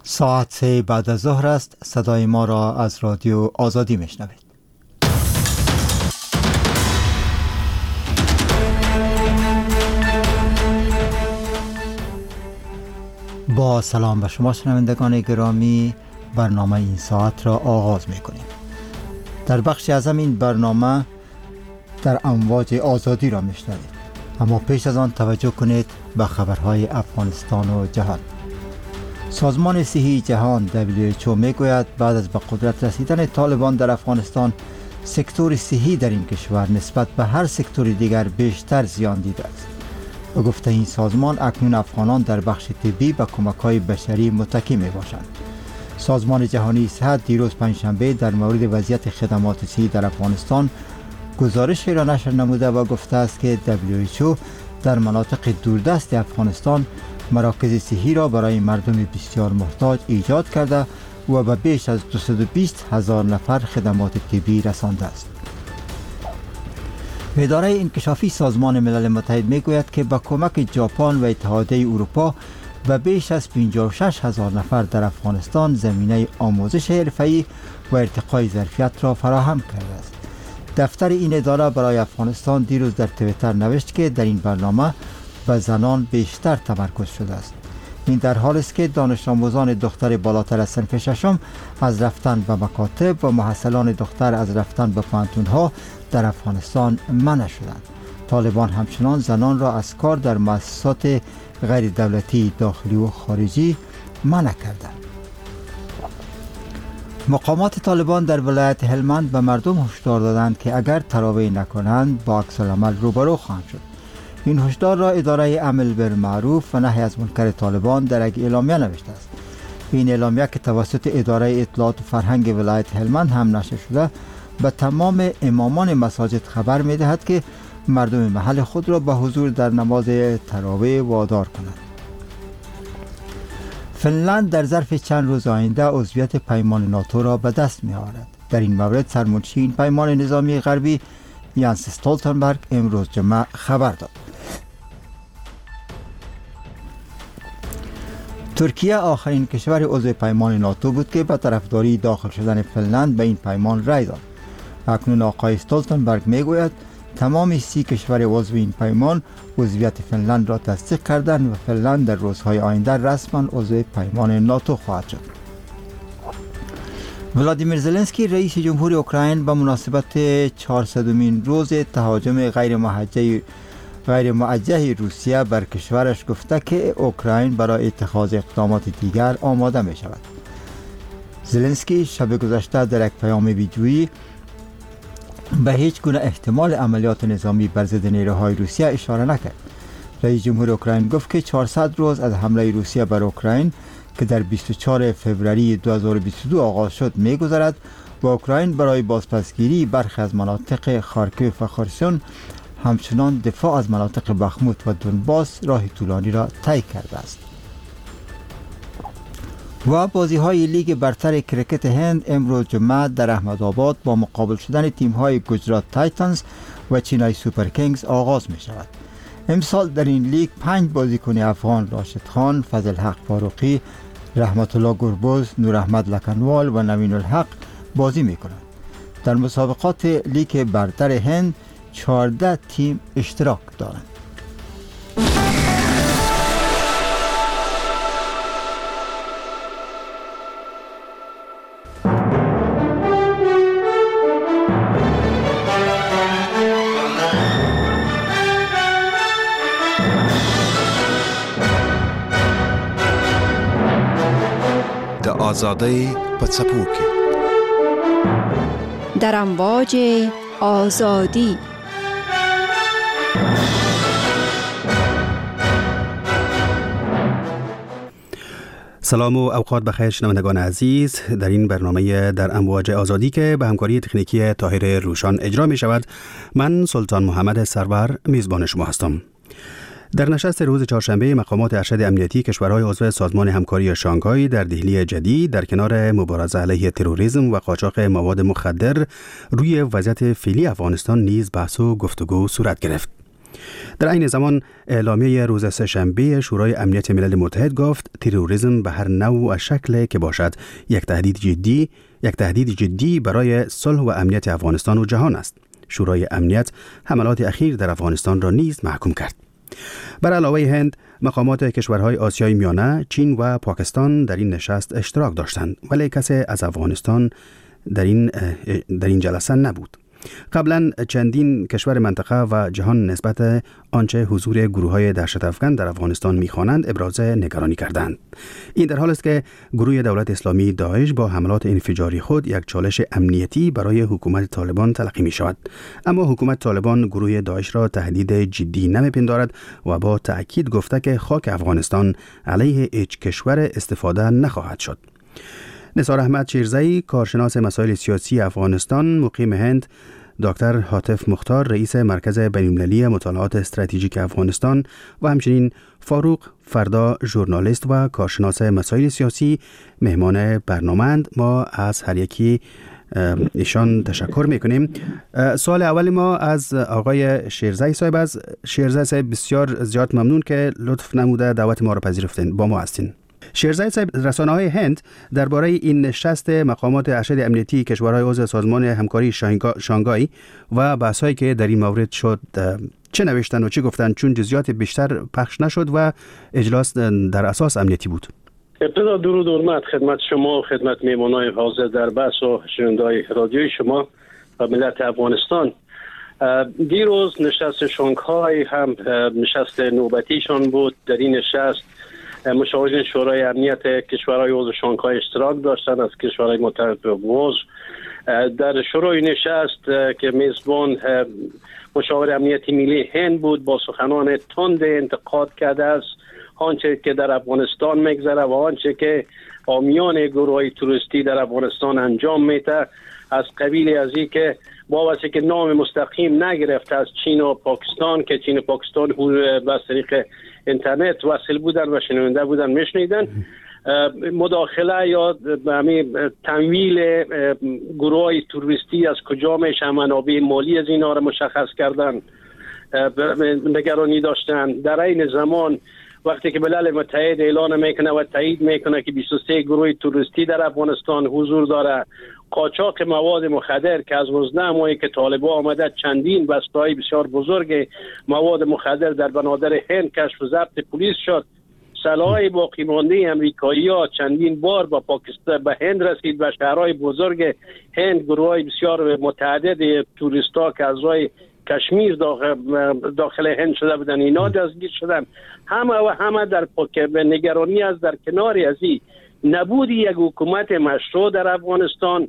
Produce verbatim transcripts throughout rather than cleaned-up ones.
ساعت سه بعد از ظهر است. صدای ما را از رادیو آزادی میشنوید. با سلام به شما شنوندگان گرامی، برنامه این ساعت را آغاز میکنیم. در بخش اعظم این برنامه در امواج آزادی را میشنوید، اما پیش از آن توجه کنید به خبرهای افغانستان و جهان. سازمان صحی جهان دبلیو اچ او میگوید بعد از به قدرت رسیدن طالبان در افغانستان، سکتور صحی در این کشور نسبت به هر سکتور دیگر بیشتر زیان دیده است. به گفته این سازمان، اکنون افغانان در بخش طبی به کمک‌های بشری متکی میباشند. سازمان جهانی صحت دیروز پنجشنبه در مورد وضعیت خدمات صحی در افغانستان گزارشی را نشر نموده و گفته است که دبلیو اچ او در مناطق دوردست افغانستان مراکز صحی را برای مردم بسیار محتاج ایجاد کرده و به بیش از دویست و بیست هزار نفر خدمات طبی رسانده است. اداره انکشافی سازمان ملل متحد میگوید که با کمک ژاپن و اتحادیه اروپا به بیش از پنجاه و شش هزار نفر در افغانستان زمینه آموزش حرفه‌ای و ارتقای ظرفیت را فراهم کرده است. دفتر این اداره برای افغانستان دیروز در توییتر نوشت که در این برنامه به زنان بیشتر تمرکز شده است. این در حالی است که دانش آموزان دختر بالاتر از صنف ششم از رفتن به مکاتب و محصلان دختر از رفتن به پوهنتون‌ها در افغانستان منع شدند. طالبان همچنان زنان را از کار در مؤسسات غیر دولتی داخلی و خارجی منع کردند. مقامات طالبان در ولایت هلمند به مردم هشدار دادند که اگر تراوی نکنند با عکس‌العمل روبرو خواهند شد. این هشدار را اداره امر بالمعروف و نهی از منکر طالبان در یک اعلامیه نوشته است. این اعلامیه که توسط اداره اطلاعات و فرهنگ ولایت هلمند هم نشر شده، به تمام امامان مساجد خبر می‌دهد که مردم محل خود را به حضور در نماز تراویح وادار کنند. فنلند در ظرف چند روز آینده عضویت پیمان ناتو را به دست می‌آورد. در این مورد سرمنشی این پیمان نظامی غربی یانس استولتنبرگ امروز جمعه خبر داد. ترکیه آخرین کشور عضو پیمان ناتو بود که به طرفداری داخل شدن فنلند به این پیمان رای داد. اکنون آقای استولتنبرگ میگوید تمام سی کشور عضو این پیمان عضویت فنلند را تصدیق کردند و فنلند در روزهای آینده رسما عضو پیمان ناتو خواهد شد. ولادیمیر زلنسکی رئیس جمهور اوکراین به مناسبت چهارصدمین روز تهاجم غیر موجه غیر موجه روسیه بر کشورش گفته که اوکراین برای اتخاذ اقدامات دیگر آماده می شود. زلنسکی شب گذشته در یک پیام ویدیویی به هیچ گونه احتمال عملیات نظامی بر ضد نیروهای روسیه اشاره نکرد. رئیس جمهور اوکراین گفت که چهارصد روز از حمله روسیه بر اوکراین که در بیست و چهارم فوریه دو هزار و بیست و دو آغاز شد می‌گذرد و اوکراین برای بازپسگیری برخی از مناطق خارکیف و خرسون همچنان دفاع از مناطق بخموت و دونباس راه طولانی را طی کرده است. و بازی‌های لیگ برتر کرکت هند امروز جمعه در احمدآباد با مقابل شدن تیم‌های گجرات تایتنز و چنای سوپر کینگز آغاز می‌شود. امسال در این لیگ پنج بازیکن افغان راشد خان، فضل حق فاروقی، رحمت الله گربز، نور احمد لکنوال و نوین الحق بازی می‌کنند. در مسابقات لیگ برتر هند چهارده تیم اشتراک دارند. آزادی پڅپو کې در امواج آزادی. سلام و اوقات بخیر شنوندگان عزیز. در این برنامه در امواج آزادی که به همکاری تکنیکی طاهر روشان اجرا می شود، من سلطان محمد سرور میزبان شما هستم. در نشست روز چهارشنبه مقامات ارشد امنیتی کشورهای عضو سازمان همکاری شانگهای در دهلی جدید در کنار مبارزه علیه تروریسم و قاچاق مواد مخدر روی وضعیت فعلی افغانستان نیز بحث و گفتگو صورت گرفت. در این زمان اعلامیه روز سه‌شنبه شورای امنیت ملل متحد گفت تروریسم به هر نوع و شکل که باشد یک تهدید جدی یک تهدید جدی برای صلح و امنیت افغانستان و جهان است. شورای امنیت حملات اخیر در افغانستان را نیز محکوم کرد. بر علاوه هند، مقامات کشورهای آسیای میانه، چین و پاکستان در این نشست اشتراک داشتند، ولی کسی از افغانستان در این در این جلسه نبود. قبلا چندین کشور منطقه و جهان نسبت آنچه حضور گروه‌های دهشت افکن در افغانستان می‌خوانند ابراز نگرانی کردند. این در حالی است که گروه دولت اسلامی داعش با حملات انفجاری خود یک چالش امنیتی برای حکومت طالبان تلقی می‌شود. اما حکومت طالبان گروه داعش را تهدید جدی نمی‌پندارد و با تأکید گفته که خاک افغانستان علیه هیچ کشور استفاده نخواهد شد. نثار احمد شیرزایی، کارشناس مسائل سیاسی افغانستان مقیم هند، دکتر حاتف مختار، رئیس مرکز بین‌المللی مطالعات استراتژیک افغانستان و همچنین فاروق فردا، ژورنالیست و کارشناس مسائل سیاسی مهمان برنامه‌اند. ما از هر یکی ایشان تشکر میکنیم. سوال اول ما از آقای شیرزایی صاحب است. شیرزایی صاحب بسیار زیاد ممنون که لطف نموده دعوت ما را پذیرفتین، با ما هستین. شیرزایی صاحب، رسانه‌های هند درباره این نشست مقامات ارشد امنیتی کشورهای عضو سازمان همکاری شانگهای و بحث‌هایی که در این مورد شد چه نوشتن و چه گفتن، چون جزئیات بیشتر پخش نشد و اجلاس در اساس امنیتی بود؟ ابتدا درود و حرمت خدمت شما و خدمت میهمانان حاضر در بحث و شنونده‌های رادیوی شما و ملت افغانستان. دیروز نشست شانگهای هم نشست نوبتیشان بود. در این نشست مشاورین شورای امنیت کشورهای عضو شانگهای اشتراک داشتند از کشورهای متحد و عضو. در شروع نشست که میزبان مشاور امنیتی ملی هند بود، با سخنان تند انتقاد کرده است آنچه که در افغانستان میگذره و آنچه که حامیان گروه‌های تروریستی در افغانستان انجام میده، از قبیل از این که با واسه که نام مستقیم نگرفته از چین و پاکستان که چین و پاکستان به طریق اینترنت وصل بودن و شنونده بودن میشنیدن، مداخله یا تمویل گروه‌های تروریستی از کجا میشه، منابع مالی از اینا را مشخص کردن، نگرانی داشتن. در این زمان وقتی که ملل متحد اعلان میکنه و تایید میکنه که بیست و سه گروه تروریستی در افغانستان حضور داره، قاچاق مواد مخدر که از نوزده ماهی که طالبان آمده چندین بسته‌های بسیار بزرگ مواد مخدر در بنادر هند کشف و ضبط پلیس شد، سلاح باقی مانده امریکایی‌ها چندین بار با پاکستان به هند رسید و شهرهای بزرگ هند گروه‌های بسیار متعدد توریستا که از راه کشمیر داخل, داخل هند شده بودن اینا دستگیر شدن. همه و همه در نگرانی از در کناری از این نبود یک حکومت مشروع در افغانستان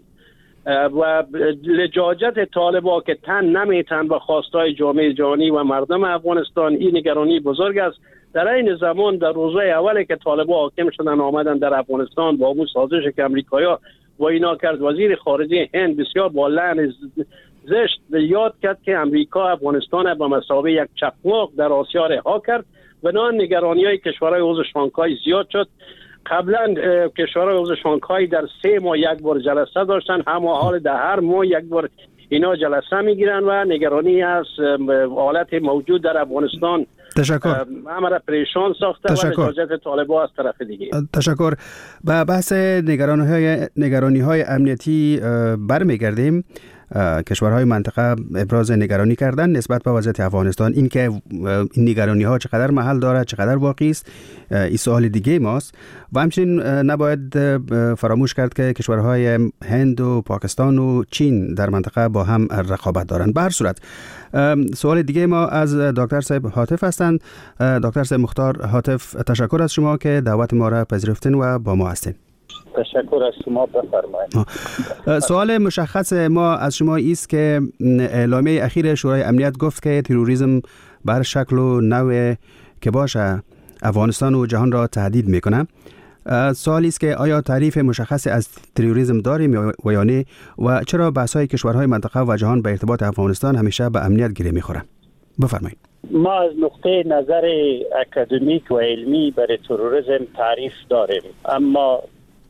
و لجاجت طالبان که تن نمیتن به خواستهای جامعه جهانی و مردم افغانستان، این نگرانی بزرگ است. در این زمان در روزهای اولی که طالبان حاکم شدن آمدن در افغانستان با اون سازش که امریکایی‌ها و اینا کرد، وزیر خارجه هند بسیار با لعن زشت یاد کرد که امریکا افغانستان به مثابه یک چقماق در آسیا رها کرد و نان نگرانی های کشورهای عضو شانگهای زیاد شد. قبلا کشورهای عضو شانگهای در سه ماه یک بار جلسه داشتن، اما حال در هر ماه یک بار اینا جلسه میگیرن و نگرانی از حالت موجود در افغانستان تشکر همه را پریشان ساخته و لجاجت طالبان از طرف دیگه. تشکر. به بحث نگرانی های نگرانی های امنیتی برمیگردیم. کشورهای منطقه ابراز نگرانی کردن نسبت به وضعیت افغانستان. این که این نگرانی ها چقدر محل داره، چقدر واقعی است، این سوال دیگه ماست. و همچنین نباید فراموش کرد که کشورهای هند و پاکستان و چین در منطقه با هم رقابت دارند. به هر صورت سوال دیگه ما از دکتر صاحب حاتف هستند. دکتر صاحب مختار حاتف، تشکر از شما که دعوت ما را پذیرفتین و با ما هستین. تشکر از شما، بفرمایید. سوال مشخص ما از شما است که اعلامیه اخیر شورای امنیت گفت که تروریسم بر شکل و نوع که باشه افغانستان و جهان را تهدید میکنه. سوالی است که آیا تعریف مشخص از تروریسم داریم و یا نه و چرا بحث‌های کشورهای منطقه و جهان به ارتباط افغانستان همیشه به امنیت گره میخوره؟ بفرمایید. ما از نقطه نظر اکادمیک و علمی برای تروریسم تعریف داریم، اما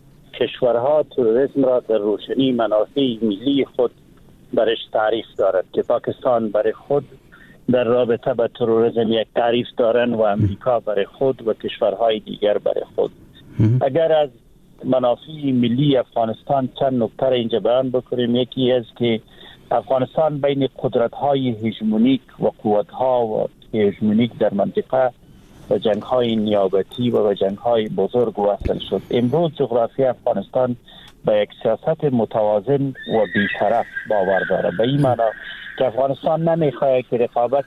کشورها تروریسم را در روشنی منافع ملی خود برش تعریف دارد که پاکستان برای خود در رابطه با تروریسم یک تعریف دارن و امریکا برای خود و کشورهای دیگر برای خود. اگر از منافع ملی افغانستان چند نکته اینجا بیان بکنیم، یکی است که افغانستان بین قدرت‌های هژمونیک و قوت‌ها و هژمونیک در منطقه و جنگ‌های نیابتی و جنگ‌های بزرگ وصل شد. امروز جغرافی افغانستان به یک سیاست متوازن و بی‌طرف باور داره. به این معنی که افغانستان نمی‌خواهد که رقابت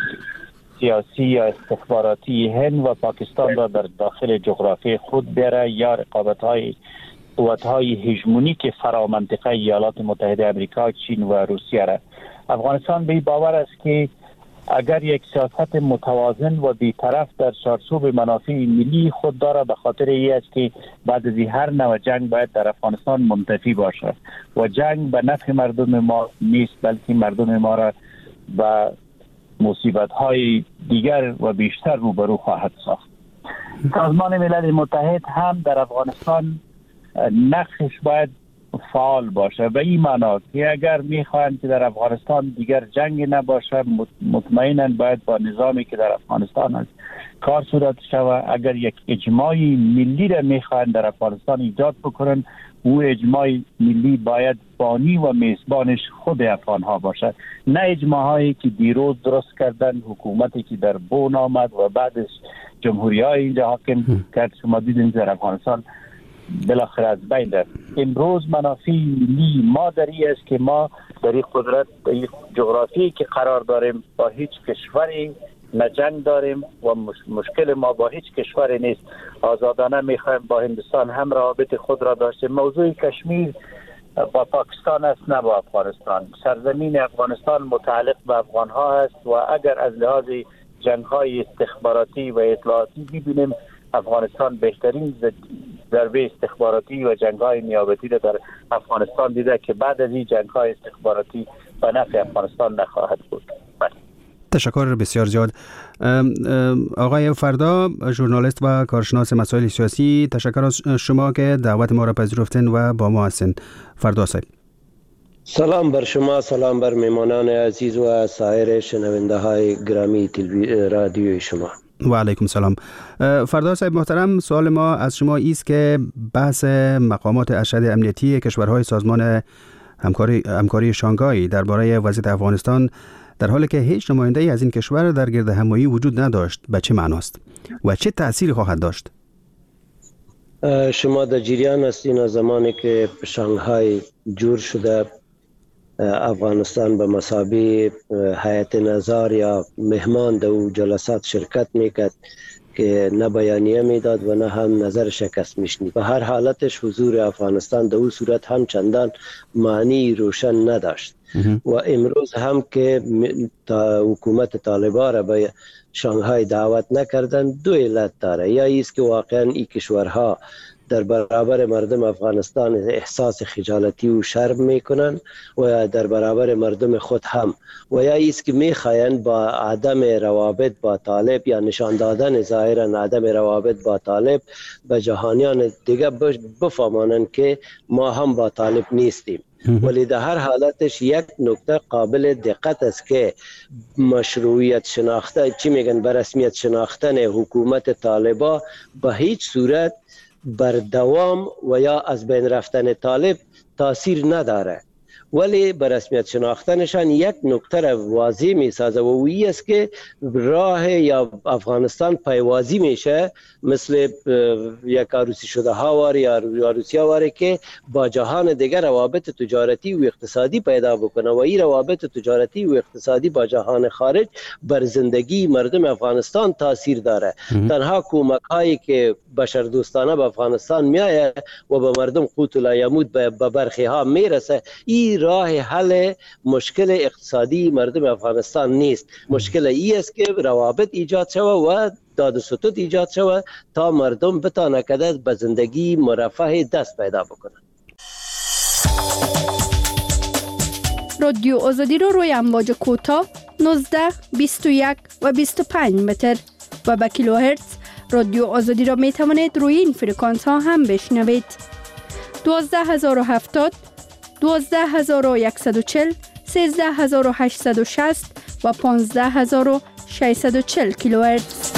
سیاسی یا استخباراتی هند و پاکستان را در داخل جغرافی خود بیاره یا رقابت‌های قوت‌های هژمونیک فرامنطقه ایالات متحده آمریکا، چین و روسیه را. افغانستان به باور است که اگر یک سیاست متوازن و بی‌طرف در چارچوب منافع ملی خود داره، به خاطر این است که بعد از هر نوع جنگ باید در افغانستان منتفی باشد و جنگ به نفع مردم ما نیست، بلکه مردم ما را به مصیبت‌های دیگر و بیشتر روبرو خواهد ساخت. سازمان ملل متحد هم در افغانستان نقشش باید فعال باشه. به این معنا که اگر میخواهند که در افغانستان دیگر جنگ نباشه، مطمئنا باید با نظامی که در افغانستان است کار صورت شود. اگر یک اجماع ملی را میخواهند در افغانستان ایجاد بکنن، او اجماع ملی باید بانی و میزبانش خود افغانها باشد، نه اجماع هایی که دیروز درست کردن حکومتی که در بون آمد و بعدش جمهوری های اینجا حاکم کرد. شما دیدین در افغانستان بالاخره از بین رفت. امروز منافع ملی ما در این است که ما در این قدرت در این جغرافی که قرار داریم با هیچ کشوری نه جنگ داریم و مشکل ما با هیچ کشوری نیست. آزادانه میخوایم با هندوستان هم روابط خود را داشتیم. موضوع کشمیر با پاکستان است نه با افغانستان. سرزمین افغانستان متعلق به افغان ها است و اگر از لحاظ جنگ های استخباراتی و اطلاعاتی ببینیم، افغانستان بهترین ضربه استخباراتی و جنگ‌های نیابتی را در افغانستان دیده که بعد از این جنگ‌های استخباراتی به نفع افغانستان نخواهد بود. تشکر بسیار زیاد. آقای فردا، ژورنالیست و کارشناس مسائل سیاسی، تشکر از شما که دعوت ما را پذیرفتین و با ما هستین. فردا صاحب. سلام بر شما، سلام بر میمانان عزیز و سایر شنونده های گرامی رادیوی شما. و علیکم سلام. فردا صاحب محترم، سوال ما از شما ایست که بحث مقامات ارشد امنیتی کشورهای سازمان همکاری همکاری شانگهای درباره وضعیت افغانستان در حالی که هیچ نماینده‌ای از این کشور در گرد همایی وجود نداشت، به چه معناست و چه تأثیری خواهد داشت؟ شما در جریان هستین از زمانی که شانگهای جور شده، افغانستان به مثابه هیئت نظار یا مهمان در او جلسات شرکت میکرد که نه بیانیه میداد و نه هم نظر شکست میشنید. به هر حالتش حضور افغانستان در او صورت هم چندان معنی روشن نداشت و امروز هم که تا حکومت طالبان را به شانگهای دعوت نکردن، دو علت داره. یا ایست که واقعا این کشورها در برابر مردم افغانستان احساس خجالتی و شرم میکنن و در برابر مردم خود هم، و یا ایست که میخواین با عدم روابط با طالب یا نشان دادن ظاهرا عدم روابط با طالب به جهانیان دیگه بفهمانند که ما هم با طالب نیستیم. ولی در هر حالتش یک نکته قابل دقت است که مشروعیت شناختن، چی میگن، به رسمیت شناختن حکومت طالبا به هیچ صورت بر دوام و یا از بین رفتن طالب تاثیر نداره، ولی به رسمیت شناختنشان یک نکته را واضح می سازه و اویی است که راه یا افغانستان پیوازی میشه مثل یک عروسی شده هاوار یا عروسی هاواری که با جهان دیگر روابط تجارتی و اقتصادی پیدا بکنه و این روابط تجارتی و اقتصادی با جهان خارج بر زندگی مردم افغانستان تاثیر داره. تنها کمک هایی که بشر دوستانه به افغانستان میایه و به مردم قوت لا یموت به برخی ها میرسه، این راه حل مشکل اقتصادی مردم افغانستان نیست. مشکل ای است که روابط ایجاد شود و داد و ستد ایجاد شود تا مردم بتانه کده به زندگی مرفه دست پیدا بکنن. رادیو آزادی رو روی امواج کوتاه نوزده، بیست و یک و بیست و پنج متر و با کیلوهرتز رادیو آزادی را می توانید روی این فرکانس ها هم بشنوید. دوازده هزار و هفتاد، دوازده هزار و صد و چهل، سیزده هزار و هشتصد و شصت و پانزده هزار و ششصد و چهل کیلوهرتز.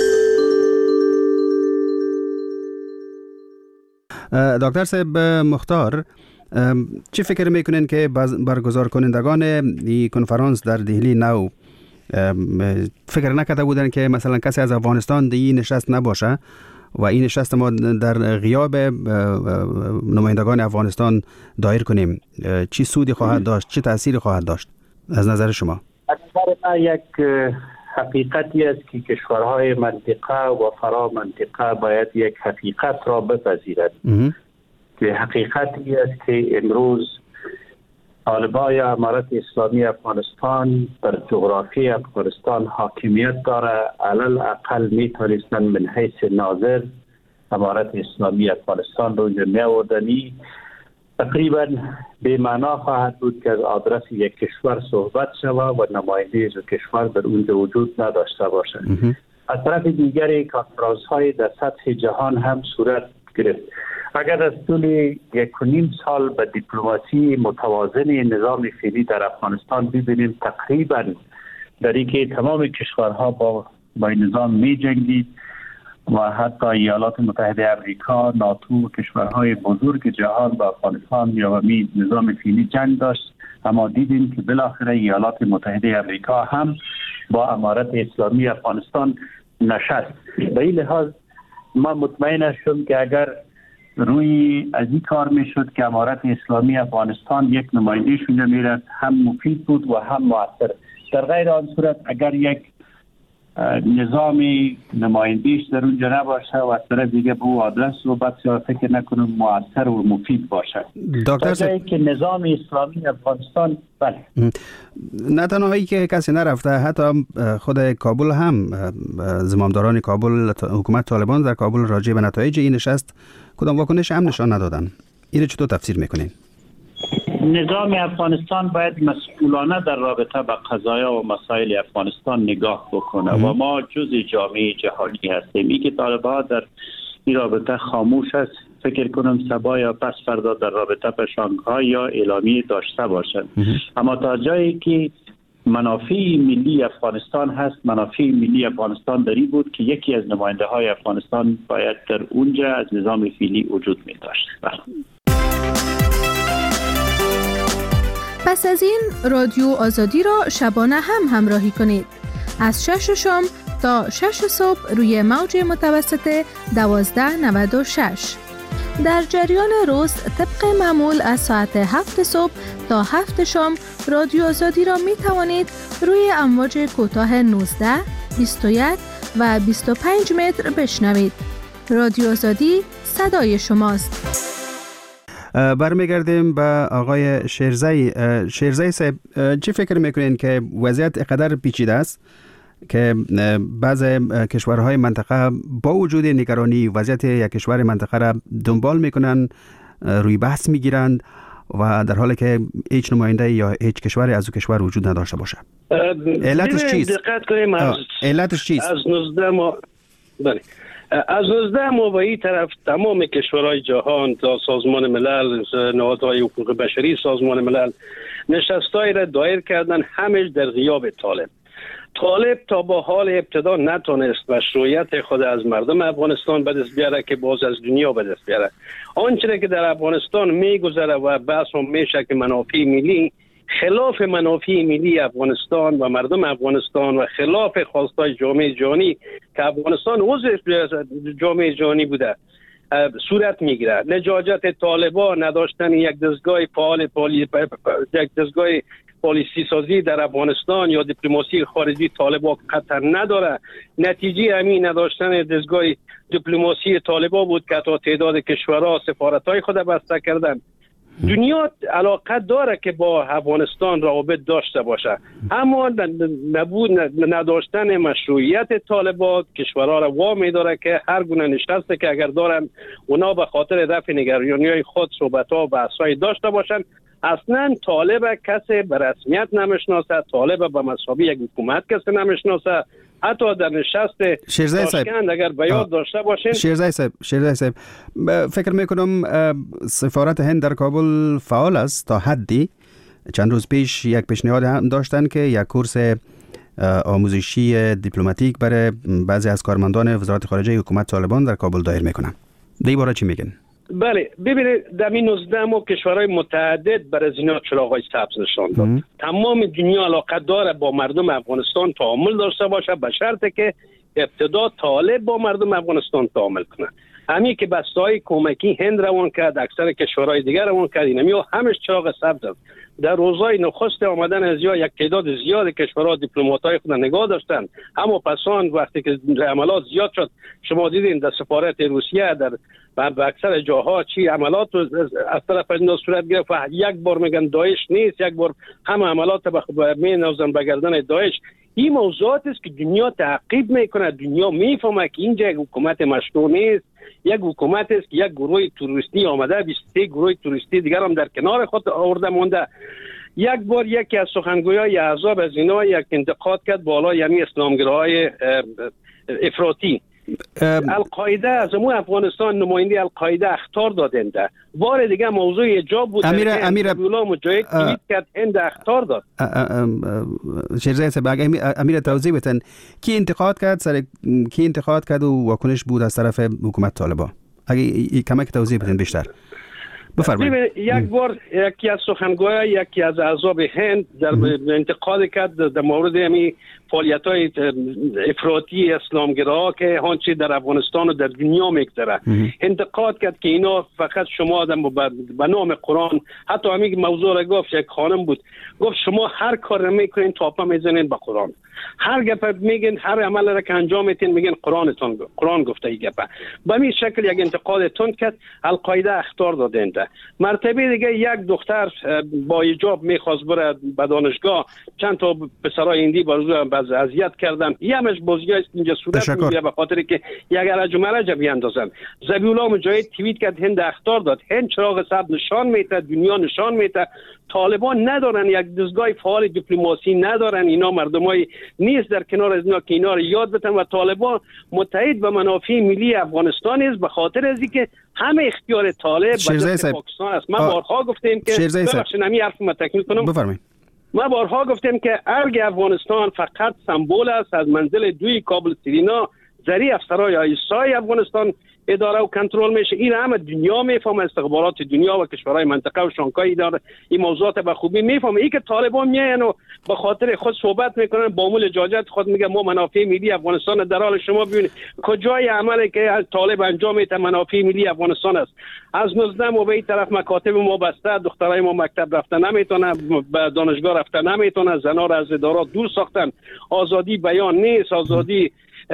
دکتر صاحب مختار، چی فکر میکنین که برگزار کنندگان این کنفرانس در دهلی نو فکر نکرده بودن که مثلا کسی از افغانستان در این نشست نباشه و این نشست ما در غیاب نمایندگان افغانستان دایر کنیم؟ چی سودی خواهد داشت؟ چی تأثیری خواهد داشت از نظر شما؟ از نظر من یک حقیقتی است که کشورهای منطقه و فرا منطقه باید یک حقیقت را بپذیرد که حقیقتی است که امروز طالبای امارت اسلامی افغانستان بر جغرافی افغانستان حاکمیت داره. علل اقل می توانستند من حیث ناظر امارت اسلامی افغانستان رو می آوردنی. تقریبا به معنا خواهد بود که از آدرس یک کشور صحبت شود و نماینده از کشور در اونجا وجود نداشته باشد. از طرف دیگری کنفرانس های در سطح جهان هم صورت گرفت. اگر از طول یک و نیم سال به دیپلماسی متوازن نظام فعلی در افغانستان ببینیم، تقریبا در اینکه تمام کشورها با با نظام می جنگید و حتی ایالات متحده امریکا، ناتو و کشورهای بزرگ جهان با افغانستان یا با نظام فعلی جنگ داشت، اما دیدیم که بالاخره ایالات متحده امریکا هم با امارت اسلامی افغانستان نشست. به این لحاظ ما مطمئن هستم که اگر روی از این کار میشد که امارت اسلامی افغانستان یک نماینده شونده میرد، هم مفید بود و هم مؤثر. در غیر آن صورت اگر یک نظامی نمایندیش در اونجا نباشه و از طرف دیگه به او آدرس و بسیار فکر نکنم مؤثر و مفید باشه. دکتر جایی که نظام اسلامی افغانستان بله نه تنهایی که کسی نرفته، حتی خود کابل هم زمامداران کابل، حکومت طالبان در کابل راجع به نتایج این نشست کدام واکنش هم نشان ندادن. اینو چطور تفسیر میکنین؟ نظام افغانستان باید مسئولانه در رابطه با قضایا و مسائل افغانستان نگاه بکنه و ما جزء جامعه جهانی هستیم. این که طالبان در این رابطه خاموش است، فکر کنم صبا یا پس فردا در رابطه با شانگهای یا اعلامیه داشته باشند. اما تا جایی که منافع ملی افغانستان هست، منافع ملی افغانستان داری بود که یکی از نماینده های افغانستان باید در اونجا از نظام فعلی وجود می داشت. پس از این رادیو آزادی را شبانه هم همراهی کنید. از شش شام تا شش صبح روی موج متوسط دوازده نود و شش. در جریان روز طبق معمول از ساعت هفت صبح تا هفت شام رادیو آزادی را می توانید روی امواج کوتاه نوزده، بیست و یک و بیست و پنج متر بشنوید. رادیو آزادی صدای شماست. برمیگردیم به آقای شیرزایی. شیرزایی صاحب، چی فکر میکنین که وضعیت اقدر پیچیده است که بعض کشورهای منطقه با وجود نگرانی وضعیت یک کشور منطقه را دنبال میکنن، روی بحث میگیرند و در حالی که هیچ نماینده یا هیچ کشوری از او کشور وجود نداشته باشه؟ علتش چیست؟ دقت کنیم از علتش چیست؟ از نوزده ما بله از نوزده ما به این طرف تمام کشورهای جهان تا سازمان ملل، نهادهای حقوق بشری سازمان ملل نشستایی را دایر کردن، همش در غیاب طالب. طالب تا با حال ابتدا نتونست مشروعیت خود از مردم افغانستان به دست بیاره که باز از دنیا به دست بیاره. آنچه که در افغانستان میگذره و بحث هم میشه که منافع ملی خلاف منافع ملی افغانستان و مردم افغانستان و خلاف خواستای جامعه جهانی که افغانستان عضو جامعه جهانی بوده صورت میگیره. لجاجت طالبان، نداشتن یک دستگاه فعال پالی یک دستگاه پالیسی سازی در افغانستان یا دیپلماسی خارجی طالبان قطر نداره. نتیجه همین نداشتن دستگاه دیپلماسی طالبان بود که تا تعداد کشورها سفارت‌های خود بسته کردن. دنیا علاقه داره که با افغانستان روابط داشته باشه، اما نبود نداشتن مشروعیت طالبان کشورها را وامی داره که هر گونه نشسته که اگر دارن اونا به خاطر رفع نگرانی‌های خود صحبت‌ها و بحث‌های داشته باشن. اصلا طالب کسی به رسمیت نمیشناسه، طالب به مسابقه یک حکومت کسی نمیشناسه. حتی در نشست تاشکند اگر به یاد داشته باشین شیرزایی صاحب شیرزایی صاحب فکر میکنم سفارت هند در کابل فعال است تا حدی چند روز پیش یک پیشنهاد هم داشتن که یک کورس آموزشی دیپلماتیک برای بعضی از کارمندان وزارت خارجه حکومت طالبان در کابل دایر میکنن. در این باره چی میگن؟ بله، ببینید در این نوزده ماه کشورهای متعدد برای اینا چراغ‌های سبز نشان داد. تمام دنیا علاقه داره با مردم افغانستان تعامل داشته باشه، به شرطی که ابتدا طالب با مردم افغانستان تعامل کنه. همین که بسته‌های کمکی هند روان کرد، اکثر کشورهای دیگر روان کرد، اینمی همش چراغ سبز است. در روزهای نخست آمدن از یا یک تعداد زیاد کشورها دیپلمات‌های خود نگاه داشتن، اما پسان وقتی که عملات زیاد شد، شما دیدین در سفارت روسیه در به اکثر جاها چی عملات از طرف اینا صورت گرفت. یک بار میگن داعش نیست، یک بار همه عملات به مینازن به گردن داعش. این موضوعات است که دنیا تعقیب میکنه، دنیا میفهمه که اینجا یک حکومت مشروع نیست، یک حکومت است که یک گروه توریستی آمده، بیست و سه گروه توریستی دیگر هم در کنار خود آورده مونده. یک بار یکی از سخنگویای احزاب از اینا یک انتقاد کرد بالا یعنی اسلامگراهای افراطی. القاعده از امو افغانستان نماینده القاعده اخطار دادنده. بار دیگه موضوع ایجاب بود امیر امیر الله مجاهد توییت کرد هند اخطار داد. شیرزای سباق امیر توضیح بدن کی انتقاد کرد، سر کی انتقاد کرد و واکنش بود از طرف حکومت طالبان؟ اگه کمک توضیح بدن بیشتر بفرمایید. یک بار یکی از سخنگویان یکی از احزاب هند در انتقاد کرد در مورد همین فعالیت‌های افراطی اسلامگرا که هانچی در افغانستان و در دنیا میگذره. انتقاد کرد که اینا فقط شما به نام قرآن، حتی همین موضوع را گفت، یک خانم بود گفت شما هر کار میکنین تاپا میزنین به قرآن، هر گپ میگین، هر عمل را که انجام میتین میگین قرآنتون قرآن گفته این گپ. به این شکل یک انتقاد تند کرد. القاعده اخطار دادنده. مرتبه دیگه یک دختر با حجاب میخواست بره به دانشگاه، چند تا پسرای هندی بازو باز اذیت کردن. یمش بازیه است اینجا صورت میگیره به خاطر که یک عرج و مرج بیاندازن. ذبیحالله مجاهد توییت کرد هند اخطار داد. هند چراغ سبز نشان میده، دنیا نشان میده. طالبان ندارن یک دستگاه فعال دیپلماسی، ندارن اینا مردمای نیست در کنار از اینا که اینا رو یاد بتن و طالبان متحد به منافع ملی افغانستان است به خاطر از اینکه همه اختیار طالب به دست پاکستان است. ما بارها گفتیم که ببخشید همین حرف ما تکمیل کنم. بفرمایید. ما بارها گفتیم که ارگ افغانستان فقط سمبل است از منزل دوی کابل سرینا زری افسرهای ایسای افغانستان اداره و کنترل میشه. این همه دنیا میفهمه، استخبارات دنیا و کشورهای منطقه و شانگهای اداره این موضوعات به خوبی میفهمه. این که طالبان میاین و به خاطر خود صحبت میکنن با مول اجازت خود میگه ما منافع ملی افغانستان در حال شما ببینید کجای عملی که طالب انجام میده منافع ملی افغانستان است. از نوزده ماه به این طرف مکاتب ما بسته، دخترای ما مکتب رفتن نمیتونه، به دانشگاه رفتن نمیتونه، زنا را از ادارات دور ساختن. آزادی بیان نیست، آزادی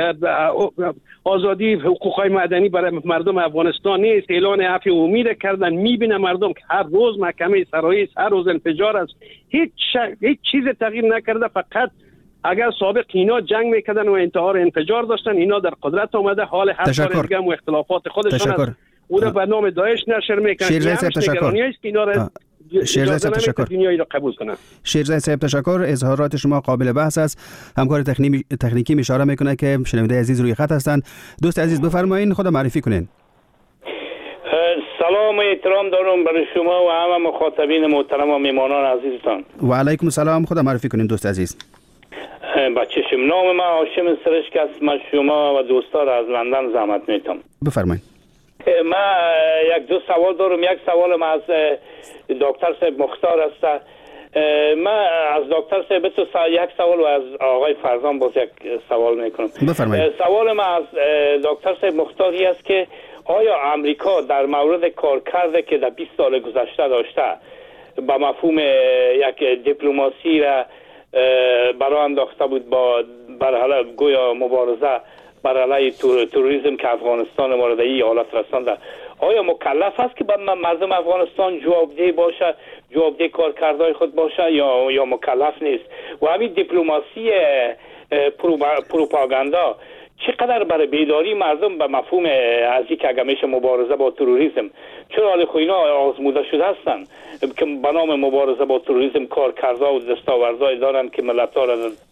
آزادی حقوقهای مدنی برای مردم افغانستان نیست. اعلان عفو عمومی کردن. میبینه مردم که هر روز محکمه سرایی، هر روز انفجار است. هیچ ش... هیچ چیز تغییر نکرده. فقط اگر سابق اینا جنگ میکردن و انتحار انفجار داشتن، اینا در قدرت آمده، حال هر کار دیگه و اختلافات خودشون است. او را به نام داعش نشر میکنن. شیرزای صاحب تشکر. شیرزای صاحب تشکر. دنیایی را قبول کنن. شیرزای صاحب تشکر. اظهارات شما قابل بحث است. همکار تکنیکی اشاره میکنه که شنونده عزیز روی خط هستند. دوست عزیز بفرمایید، خود معرفی کنین. سلام و احترام دارم برای شما و همه مخاطبین محترم و میهمانان عزیزتان. و علیکم السلام. خود معرفی کنین دوست عزیز. بچه‌شم نام من هاشم سرشک است. من شما و دوستا را از لندن زحمت میتم. بفرمایید. من یک دو سوال دارم. یک سوالم از دکتر صاحب مختار است. من از دکتر صاحب تو یک سوال و از آقای فرزان باز یک سوال میکنم. بفرمایید. سوال من از دکتر صاحب مختاری است که آیا امریکا در مورد کارکرده که در بیست سال گذشته داشته با مفهوم یک دیپلماسی را برای انداخته بود با برحاله گویا مبارزه بر علیه تروریسم که افغانستان ما را در این حالت رسانده، آیا مکلف است که مردم افغانستان جوابدهی باشه، جوابده کارکردهای خود باشه یا یا مکلف نیست؟ و همین دیپلماسی پروپاگاندا چقدر برای بیداری مردم به مفهوم از اینکه اگر میشه مبارزه با تروریسم، چرا حال خو اینا آزموده شده هستن که به نام مبارزه با تروریسم کارکردها و دستاوردهایی دارن که ملت‌ها را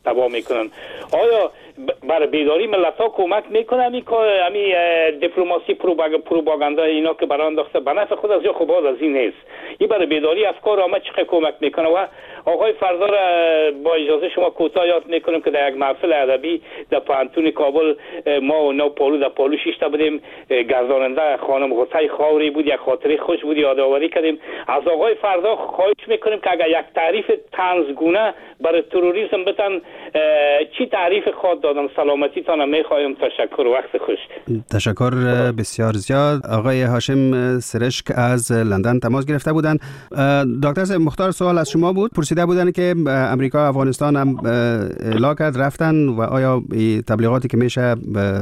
تباه میکنن. آیا برای بیداری ملت ها کمک میکنه همین همین دیپلماسی پروپاگاندا اینا که برای انداخته به نفع خود از یا خب از این نیست؟ این برای بیداری افکار عامه چقدر کمک میکنه؟ و آقای فردا را با اجازه شما کوتاه یاد میکنم که در یک محفل ادبی در پانتون کابل ما و نو پالو در پالو شش تا بودیم، گرداننده خانم غطای خاوری بود، یک خاطره خوش بود یادآوری کردیم. از آقای فردا خواهش میکنیم که اگر یک تعریف طنزگونه برای تروریسم بتن چی تعریف خود دادم؟ سلامتی تان میخوایم. تشکر، وقت خوش. تشکر بسیار زیاد. آقای هاشم سرشک از لندن تماس گرفته بودند. دکتر صاحب مختار، سوال از شما بود، پرسیده بودند که امریکا افغانستان هم اعلام کرد رفتن و آیا تبلیغاتی که میشه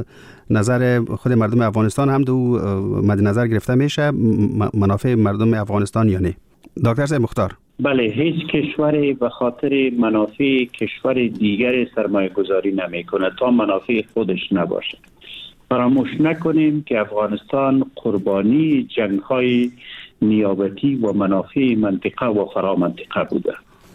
نظر خود مردم افغانستان هم دو مد نظر گرفته میشه منافع مردم افغانستان یا نه؟ دکتر صاحب مختار. بله، هیچ کشوری به خاطر منافع کشور دیگر سرمایه گذاری نمی کنه تا منافع خودش نباشه. فراموش نکنیم که افغانستان قربانی جنگ های نیابتی و منافع منطقه و فرا منطقه بوده.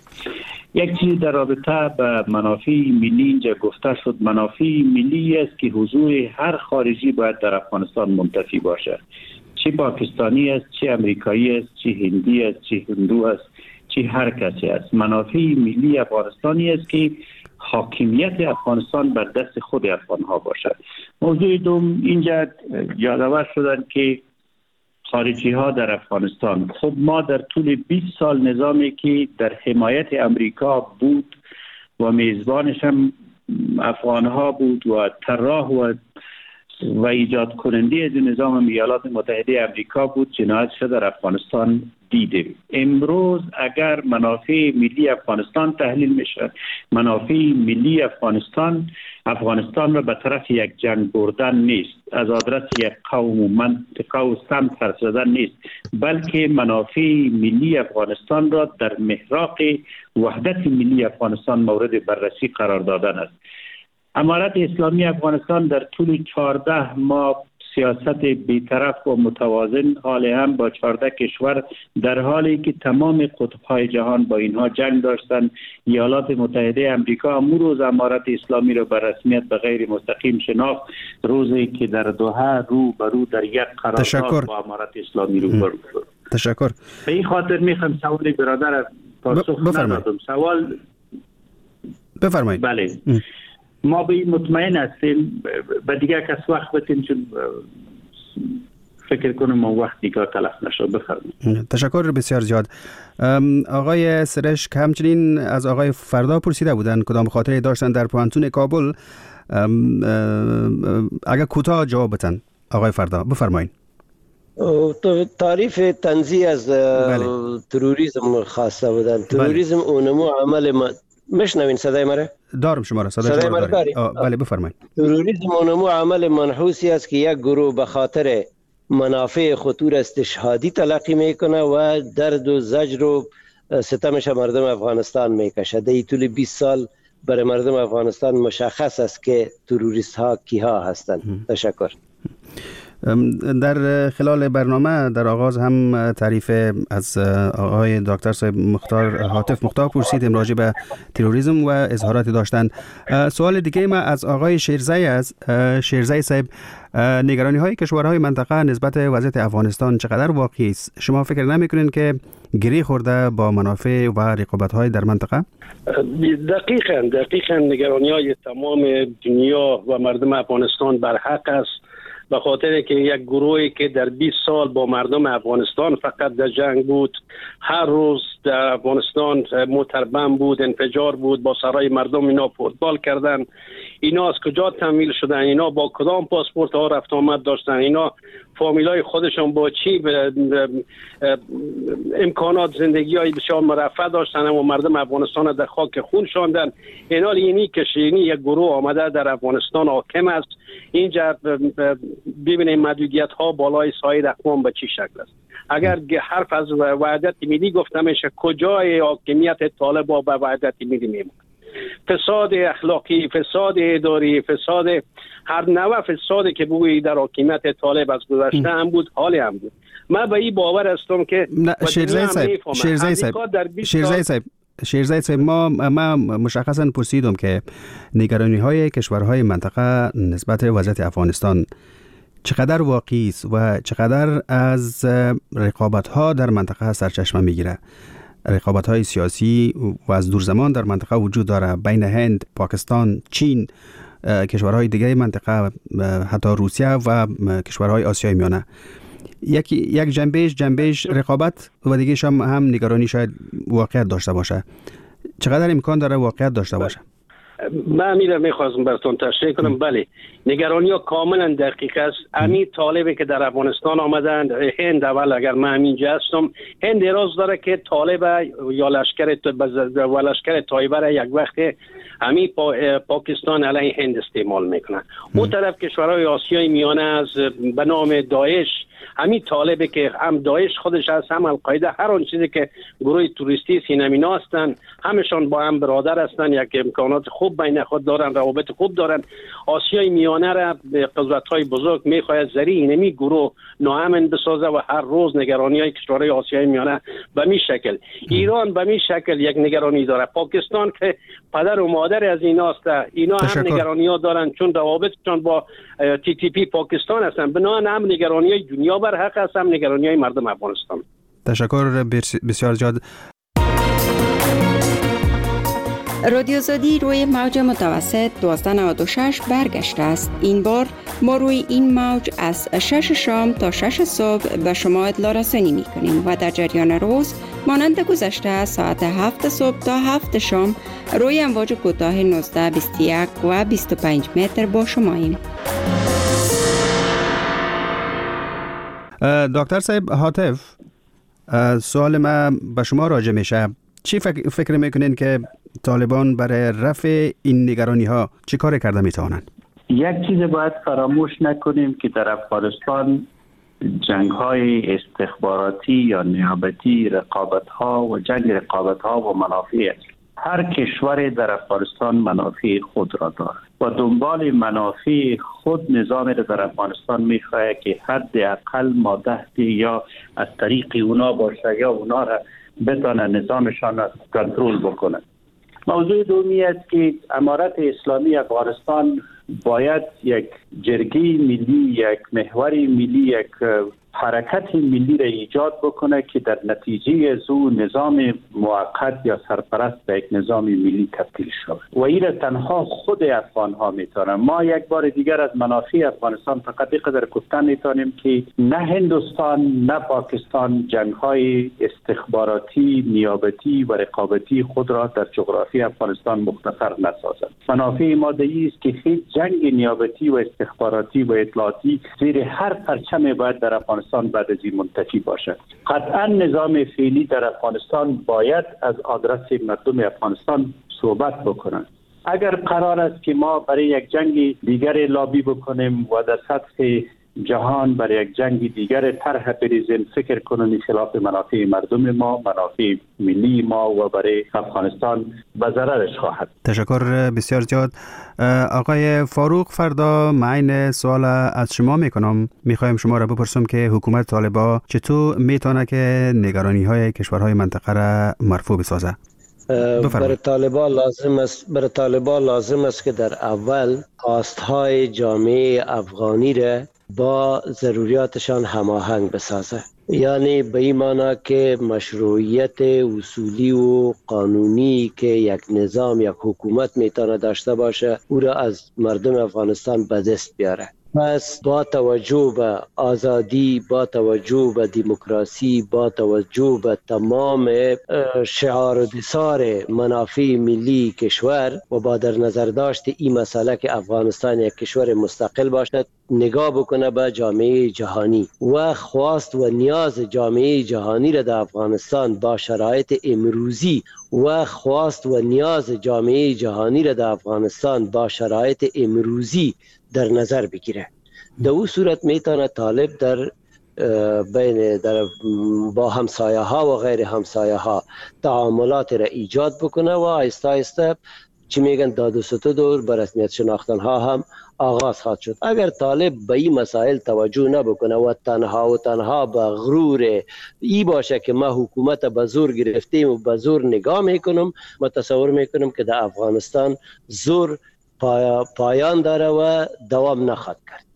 یک چیز در رابطه به منافع ملی اینجا گفته شد، منافع ملی است که حضور هر خارجی باید در افغانستان منتفی باشه، چه پاکستانی است، چه امریکایی است، چه هندی است، چه هندو است، چه هر کسی است. منافع ملی افغانستانی است که حاکمیت افغانستان بر دست خود افغان ها باشد. موضوع دوم، اینجا یادآور شدن که خارجی ها در افغانستان، خب ما در طول بیست سال نظامی که در حمایت امریکا بود و میزبانش هم افغان ها بود و طراح و و ایجاد کننده از نظام ایالات متحده امریکا بود، جنایت شده در افغانستان دیدیم. امروز اگر منافع ملی افغانستان تحلیل میشه، منافع ملی افغانستان افغانستان را به طرف یک جنگ بردن نیست، از آدرس یک قوم و منطقه و سمت حرف زدن نیست، بلکه منافع ملی افغانستان را در محراق وحدت ملی افغانستان مورد بررسی قرار دادن است. امارت اسلامی افغانستان در طول چهارده ماه سیاست بی‌طرف و متوازن حال هم با چهارده کشور، در حالی که تمام قطب‌های جهان با اینها جنگ داشتند. ایالات متحده امریکا امروز روز امارت اسلامی را به رسمیت به غیر مستقیم شناخت، روزی که در دوحه رو برو در یک قرارداد با امارت اسلامی رو برو شد. تشکر. به این خاطر میخوام سوال برادر پاسخ ندادم. سوال بفرمایید. بله. ام. ما به این مطمئن هستیم، به دیگه کس وقت بتیم چون فکر کنم ما وقت دیگه تلف نشد. بفرمایید. تشکر بسیار زیاد. آقای سرشک همچنین از آقای فردا پرسیده بودن کدام خاطره داشتن در پانتون کابل. اگر کوتاه جواب بدن آقای فردا بفرمایید. تعریف طنزی از بله. تروریسم خواسته بودن. تروریسم بله. اونمو عمل ما مشنوین صدای مرا؟ دارم شما را صدای شما را داریم. بله بفرمایید. تروریسم اونمو عمل منحوسی است که یک گروه به خاطر منافع خطور استشهادی تلقی میکنه و درد و زجر و ستمش مردم افغانستان میکشه. در طول بیست سال برای مردم افغانستان مشخص است که تروریست ها کیها هستند. تشکر. در خلال برنامه در آغاز هم تعریف از آقای دکتر صاحب مختار هاتف مختار پرسیدیم راجع به تروریسم و اظهاراتی داشتند. سوال دیگه ما از آقای شیرزی از شیرزی صاحب، نگرانی های کشورهای منطقه نسبت وضعیت افغانستان چقدر واقعی است؟ شما فکر نمی‌کنید که گره خورده با منافع و رقابت های در منطقه؟ دقیقاً دقیقاً نگرانی های تمام دنیا و مردم افغانستان برحق است، به خاطر که یک گروهی که در بیست سال با مردم افغانستان فقط در جنگ بود، هر روز در افغانستان متربم بود، انفجار بود، با سرای مردم اینا فوتبال کردن. اینا از کجا تمویل شدن؟ اینا با کدام پاسپورت ها رفت آمد داشتن؟ اینا فامیلای خودشون با چی امکانات زندگی های بسیار مرفه داشتن و مردم افغانستان در خاک خون شاندن. اینا اینی کشینی یک گروه آمده در افغانستان حاکم است. اینجا ببینیم محدودیت ها بالای سایر اقوام به چی شکل است. اگر حرف از وحدت ملی گفته میشه، کجای حاکمیت طالب با وحدت ملی میمونه؟ فساد اخلاقی، فساد اداری، فساد هر نوع فسادی که بوی در حاکمیت طالب از گذشته هم بود، حالی هم بود. من به این باور هستم که شیرزی صاحب شیرزی صاحب شیرزی صاحب شیرزاد صاحب، ما ما مشخصا پرسیدم که نگرانی های کشورهای منطقه نسبت وضعیت افغانستان چقدر واقعی است و چقدر از رقابت ها در منطقه سرچشمه میگیره. رقابت های سیاسی و از دور زمان در منطقه وجود داره بین هند، پاکستان، چین، کشورهای دیگه منطقه، حتی روسیه و کشورهای آسیای میانه. یک یک جنبهش جنبهش رقابت و دیگه هم هم نگرانی شاید واقعیت داشته باشه. چقدر امکان داره واقعیت داشته باشه؟ من امیره میخواستم براتون تشریح کنم. بله، نگرانی ها کاملا دقیق است. امی طالبی که در افغانستان آمدند، هند اول اگر من همینجا هستم، هند اراز داره که طالب یا لشکر و لشکر طایبه را یک وقت امی پا پاکستان علیه هند استعمال میکنه. اون طرف کشورهای آسیای میانه از به نام داعش، همین طالبه که هم داعش خودش هست، هم القاعده، هر آن چیزی که گروه توریستی سینمینا هستند، همشان با هم برادر هستند، یک امکانات خوب بین خود دارن، روابط خوب دارن. آسیای میانه را به قدرت‌های بزرگ می‌خواهد ذریع اینمی گروه ناامن بسازه و هر روز نگرانی‌های کشورهای آسیای میانه به می شکل. ایران به می شکل یک نگرانی داره. پاکستان که پدر و مادر از ایناست، اینا هم نگرانی‌ها دارن چون روابطشان با تی تی پی پاکستان هستند. بنابراین هم نگرانی‌های دنیا بر حق است، هم نگرانی‌های مردم افغانستان. تشکر بسیار زیاد. رادیو آزادی روی موج متوسط دوازده نود و شش برگشته است. این بار ما روی این موج از شش شام تا شش صبح به شما اطلاع رسانی می کنیم و در جریان روز مانند گذشته ساعت هفت صبح تا هفت شام روی امواج کوتاه نوزده، بیست و یک و بیست و پنج متر با شماییم. دکتر صاحب حاطف، سوال ما به شما راجع میشه. چی فکر, فکر میکنین که طالبان برای رفع این نگرانی ها چی کار کرده میتوانند؟ یک چیز باید فراموش نکنیم که در افغانستان جنگ های استخباراتی یا نیابتی، رقابت ها و جنگ رقابت ها و منافع است. هر کشور در افغانستان منافع خود را دارد و دنبال منافع خود نظام را در افغانستان میخواهد که حداقل مادهتی یا از طریق اونا باشه یا اونا را بتانه نظامشان را کنترل بکنه. موضوع دومی است که امارت اسلامی افغانستان باید یک جرگه ملی، یک محور ملی، یک حرکت ملی را ایجاد بکنه که در نتیجه از او نظام موقت یا سرپرست به یک نظام ملی تبدیل شود و این را تنها خود افغان ها میتونن. ما یک بار دیگر از منافع افغانستان فقط اینقدر گفتن میتونیم که نه هندوستان نه پاکستان جنگ های استخباراتی، نیابتی و رقابتی خود را در جغرافی افغانستان مختصر نسازد. منافع ما دی است که هیچ جنگ نیابتی و استخباراتی و اطلاعاتی زیر هر پرچم باید در افغانستان بعد از این منتفی باشد. قطعا نظام فعلی در افغانستان باید از آدرس مردم افغانستان صحبت بکنند. اگر قرار است که ما برای یک جنگ دیگر لابی بکنیم و در سطح جهان برای یک جنگ دیگر طرح بریزیم، فکر کنیم خلاف منافع مردم ما، منافع ملی ما و برای افغانستان به ضررش خواهد. تشکر بسیار زیاد. آقای فاروق فردا معین سوال از شما میکنم. میخوایم شما را بپرسم که حکومت طالبان چطور میتونه که نگرانی های کشورهای منطقه را مرفوع بسازه؟ برای طالبان لازم است برای طالبان لازم است که در اول خواستهای جامعه افغانی را با ضروریاتشان هماهنگ بسازه. یعنی به این معنی که مشروعیت اصولی و قانونی که یک نظام، یک حکومت میتونه داشته باشه او را از مردم افغانستان به دست بیاره. پس با توجه به آزادی، با توجه به دموکراسی، با توجه به تمام شعار و دسار منافع ملی کشور و با در نظر داشت این مسئله که افغانستان یک کشور مستقل باشد، نگاه بکنه به جامعه جهانی و خواست و نیاز جامعه جهانی را در افغانستان با شرایط امروزی و خواست و نیاز جامعه جهانی را در افغانستان با شرایط امروزی در نظر بگیره. در او صورت میتونه طالب در بین در با همسایه ها و غیر همسایه ها تعاملات را ایجاد بکنه و آهسته آهسته چی میگن داد و ستد به رسمیت شناختن ها هم آغاز خواهد شد. اگر طالب به این مسائل توجه نبکنه و تنها و تنها به غرور ای باشه که ما حکومت به زور گرفتیم و به زور نگاه میکنم، ما تصور میکنم که در افغانستان زور پایا پایان داره و دوام نخواهد کرد.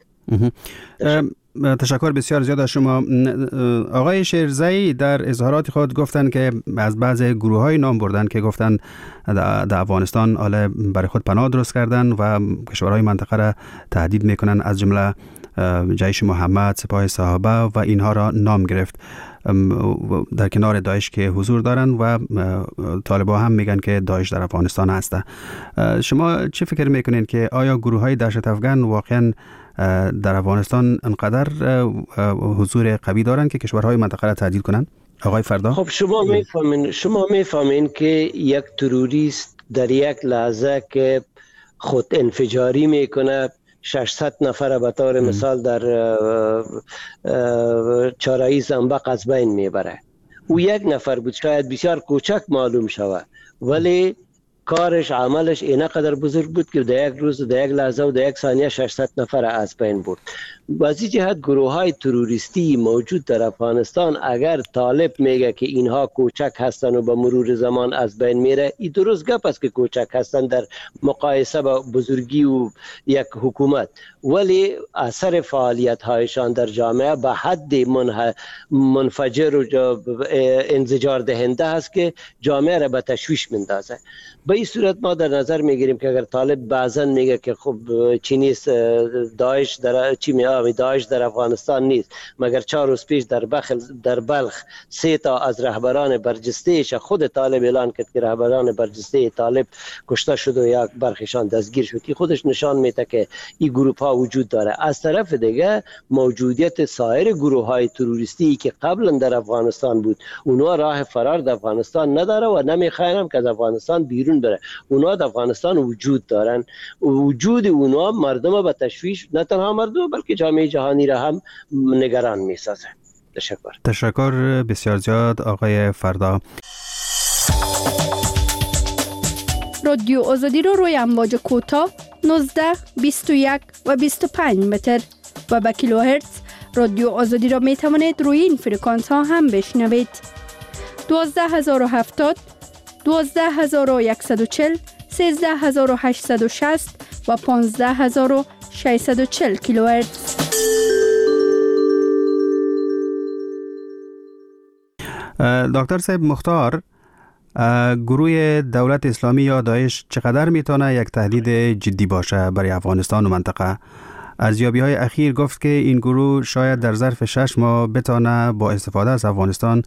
تشکر بسیار زیاد از شما. آقای شیرزایی در اظهارات خود گفتن که از بعض گروه های نام بردن که گفتن در افغانستان حالا برای خود پناه درست کردن و کشورهای منطقه را تهدید میکنن، از جمله جیش محمد، سپاه صحابه و اینها را نام گرفت در کنار داعش که حضور دارن و طالبا هم میگن که داعش در افغانستان هسته. شما چه فکر میکنین که آیا گروه های دهشت افغان واقعا در افغانستان انقدر حضور قوی دارن که کشورهای منطقه را تهدید کنن؟ آقای فردا. خب شما میفهمین شما میفهمین که یک تروریست در یک لحظه که خود انفجاری میکنه ششصد نفر به طور مثال در چهارراه زنبق از بین میبره. او یک نفر بود، شاید بسیار کوچک معلوم شود، ولی کارش عملش اینقدر بزرگ بود که در یک روز در یک لحظه و در یک ثانیه ششصد نفر از بین برد. و از این جهت گروه های تروریستی موجود در افغانستان اگر طالب میگه که اینها کوچک هستن و به مرور زمان از بین میره، این درست گپ است که کوچک هستن در مقایسه با بزرگی و یک حکومت، ولی اثر فعالیت هایشان در جامعه به حد منح... منفجر و انزجار دهنده است که جامعه را به تشویش میندازه. به این صورت ما در نظر میگیریم که اگر طالب بعضا میگه که خب چی نیست داعش در چی میاد داعش در افغانستان نیست، مگر چهار روز پیش در بخل در بلخ سه تا از رهبران برجسته‌اش خود طالب اعلان کرد که رهبران برجسته طالب کشته شد و یک برخشان دستگیر شد. این خودش نشان میده که این گروه ها وجود داره. از طرف دیگه موجودیت سایر گروه های تروریستی که قبلا در افغانستان بود، اونها راه فرار در افغانستان نداره و نمیخوایم که از افغانستان بیرون بره. اونها در افغانستان وجود دارن. وجود اونها مردم به تشویش، نه تنها مردم بلکه جامعه جهانی را هم نگران میسازه. تشکر. تشکر بسیار زیاد آقای فردا. رادیو آزادی رو روی امواج کوتاه نوزده، بیست و یک و بیست و پنج متر و با کیلوهرتز رادیو آزادی را می توانید روی این فرکانس ها هم بشنوید. دوازده هزار و هفتاد، دوازده هزار و صد و چهل، سیزده هزار و هشتصد و شصت و پانزده هزار و ششصد و چهل کیلوهرتز. دکتر صاحب مختار، گروه دولت اسلامی یا داعش چقدر میتونه یک تهدید جدی باشه برای افغانستان و منطقه؟ ارزیابی های اخیر گفت که این گروه شاید در ظرف شش ماه بتونه با استفاده از افغانستان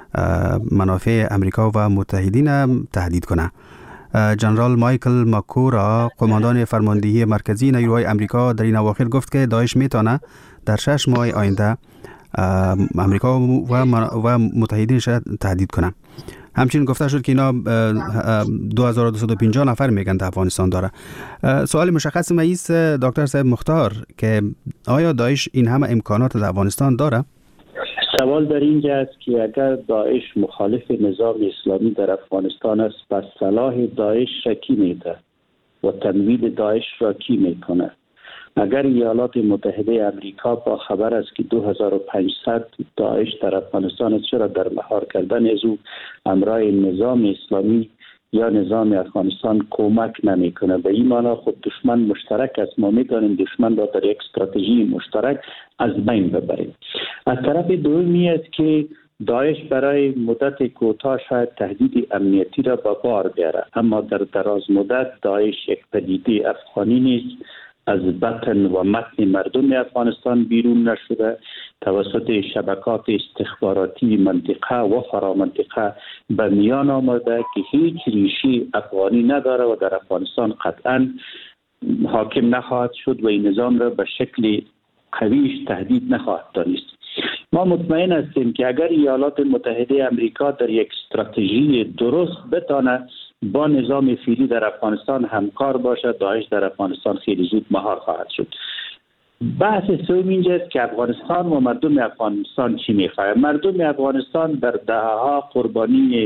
منافع امریکا و متحدین تهدید کنه. جنرال مایکل ماکورا، قماندان فرماندهی مرکزی نیروهای امریکا، در این اواخر گفت که داعش میتونه در شش ماه آینده امریکا و متحدینش تهدید کنه. همچنین گفته شد که اینا دو هزار و دویست و پنجاه نفر میگن در افغانستان داره. سوال مشخص ما است دکتر صاحب مختار که آیا داعش این همه امکانات در افغانستان داره؟ سوال در اینجا است که اگر داعش مخالف نظام اسلامی در افغانستان است، پس صلاح داعش را کی میده و تمویل داعش را کی میکنه؟ اگر ایالات متحده امریکا با خبر است که دو هزار و پانصد داعش در افغانستان است، چرا در مهار کردن از او امرای نظام اسلامی یا نظام افغانستان کمک نمیکنه؟ به این معنا خود دشمن مشترک است. ما میتونیم دشمن را در یک استراتژی مشترک از بین ببریم. از طرف دومی است که داعش برای مدت کوتاه شاید تهدید امنیتی را به بار بیاره، اما در دراز مدت داعش یک پدیده افغانی نیست، از بطن و متن مردم افغانستان بیرون نشده، توسط شبکات استخباراتی منطقه و فرامنطقه به میان آمده که هیچ ریشه افغانی نداره و در افغانستان قطعا حاکم نخواهد شد و این نظام را به شکل قویش تهدید نخواهد دانست. ما مطمئن هستیم که اگر ایالات متحده امریکا در یک استراتژی درست بتانه با نظام فعلی در افغانستان همکار باشد، داعش در افغانستان خیلی زود مهار خواهد شد. بحث سوم اینجاست که افغانستان و مردم افغانستان چی میخواهند. مردم افغانستان در دهه‌ها قربانی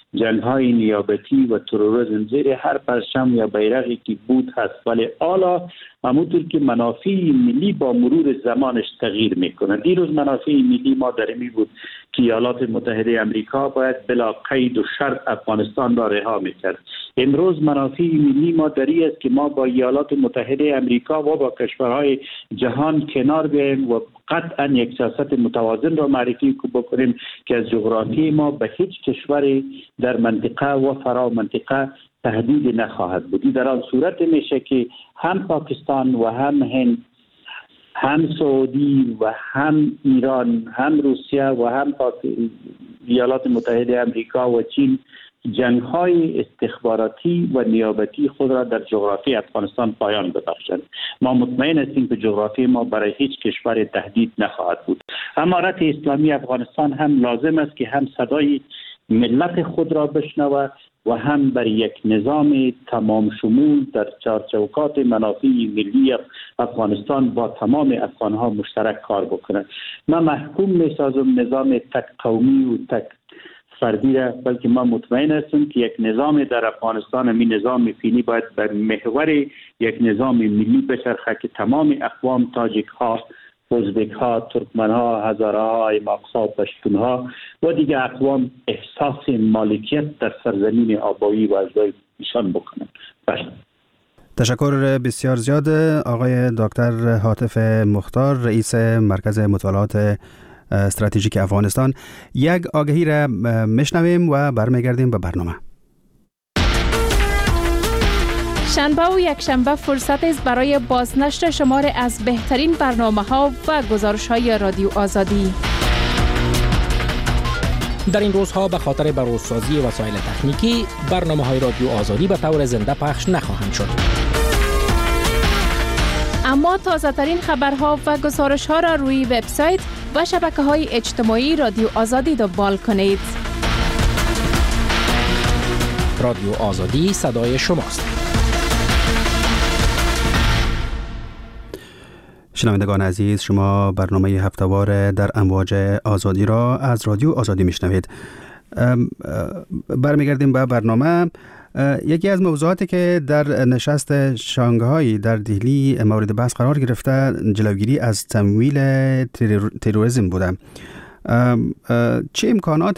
جنگ‌های نیابتی و تروریسم زیر هر پرچم یا بیرقی که بود هست، ولی حالا همونطور که منافع ملی با مرور زمانش تغییر میکنه. دیروز منافع ملی ما در این بود که ایالات متحده آمریکا باید بلا قید و شرط افغانستان را رها میکرد. امروز منافع ملی ما در این است که ما با ایالات متحده آمریکا و با کشورهای جهان کنار بیاییم و قطعا یک سیاست متوازن را معرفی بکنیم که از جغرافی ما به هیچ کشوری در منطقه و فرا منطقه تهدید نخواهد بود. در آن صورت میشه که هم پاکستان و هم هند، هم سعودی و هم ایران، هم روسیه و هم ایالات متحده آمریکا و چین جنگ‌های استخباراتی و نیابتی خود را در جغرافی افغانستان پایان ببخشند. ما مطمئن هستیم که جغرافی ما برای هیچ کشور تهدید نخواهد بود. امارت اسلامی افغانستان هم لازم است که هم صدای ملت خود را بشنود و هم بر یک نظام تمام شمول در چارچوکات منافع ملی افغانستان با تمام افغانها مشترک کار بکنند. من محکوم می‌سازم نظام تک قومی و تک فردی را، بلکه ما مطمئن هستیم که یک نظام در افغانستان، می نظام فینی باید بر محور یک نظام ملی بچرخه که تمام اقوام، تاجیک ها، ازبک ها، ترکمن ها، هزاره ها، ایماقس ها، پشتون ها و دیگر اقوام احساس مالکیت در سرزمین آبایی و اجزای ایشان بکنند. تشکر بسیار زیاد آقای دکتر هاتف مختار، رئیس مرکز مطالعات استراتژیک افغانستان. یک آگهی را میشنویم و برمیگردیم به برنامه. شنبه و یک شنبه فرصت است برای بازنشر شمار از بهترین برنامه ها و گزارش های رادیو آزادی. در این روزها به خاطر بروزسازی وسایل تکنیکی برنامه های رادیو آزادی به طور زنده پخش نخواهند شد. اما تازه ترین خبرها و گزارش ها را روی وبسایت و شبکه های اجتماعی رادیو آزادی دنبال کنید. رادیو آزادی صدای شماست. شنوندگان عزیز، شما برنامه هفته‌وار در امواج آزادی را از رادیو آزادی میشنوید. برمیگردیم به برنامه. یکی از موضوعاتی که در نشست شانگهای در دهلی مورد بحث قرار گرفته جلوگیری از تمویل تروریسم بوده. چه امکانات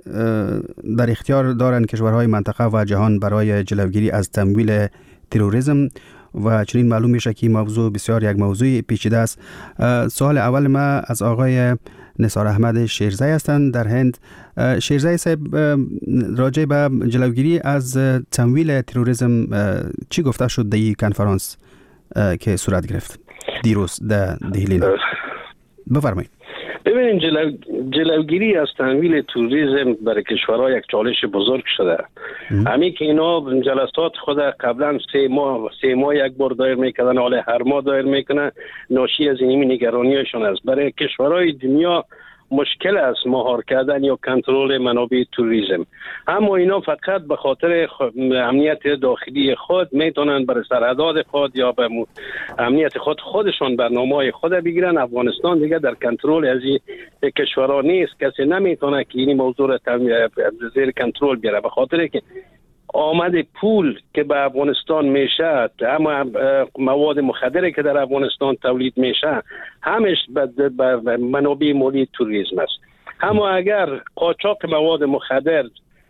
در اختیار دارند کشورهای منطقه و جهان برای جلوگیری از تمویل تروریسم؟ و چنین معلوم میشه که موضوع بسیار یک موضوع پیچیده است. سوال اول ما از آقای نثار احمد شیرزی هستند در هند. شیرزی صاحب، راجع به جلوگیری از تمویل تروریسم چی گفته شد در این کنفرانس که صورت گرفت دیروز در دهلی؟ بفرمایید. ببینید، جلو... جلوگیری از تمویل توریسم برای کشورها یک چالش بزرگ شده. همین که اینا جلسات خود قبلا سه ماه سه ماه یک بار دایر میکردن، حالا هر ماه دایر میکنن. ناشی از این نگرانیشون است. برای کشورهای دنیا مشکل است مهار کردن یا کنترل منابع توریسم. اما اینا فقط به خاطر امنیت داخلی خود میتونن بر سرحدات خود یا به امنیت خود خودشون برنامه‌های خود بگیرن. افغانستان دیگه در کنترل از این کشورها نیست. کسی نمیتونه که این موضوع را زیر کنترل بیاره، به خاطر که آمد پول که به افغانستان میشه، اما مواد مخدری که در افغانستان تولید میشه، همش به منابع مالی توریسم است. اما اگر قاچاق مواد مخدر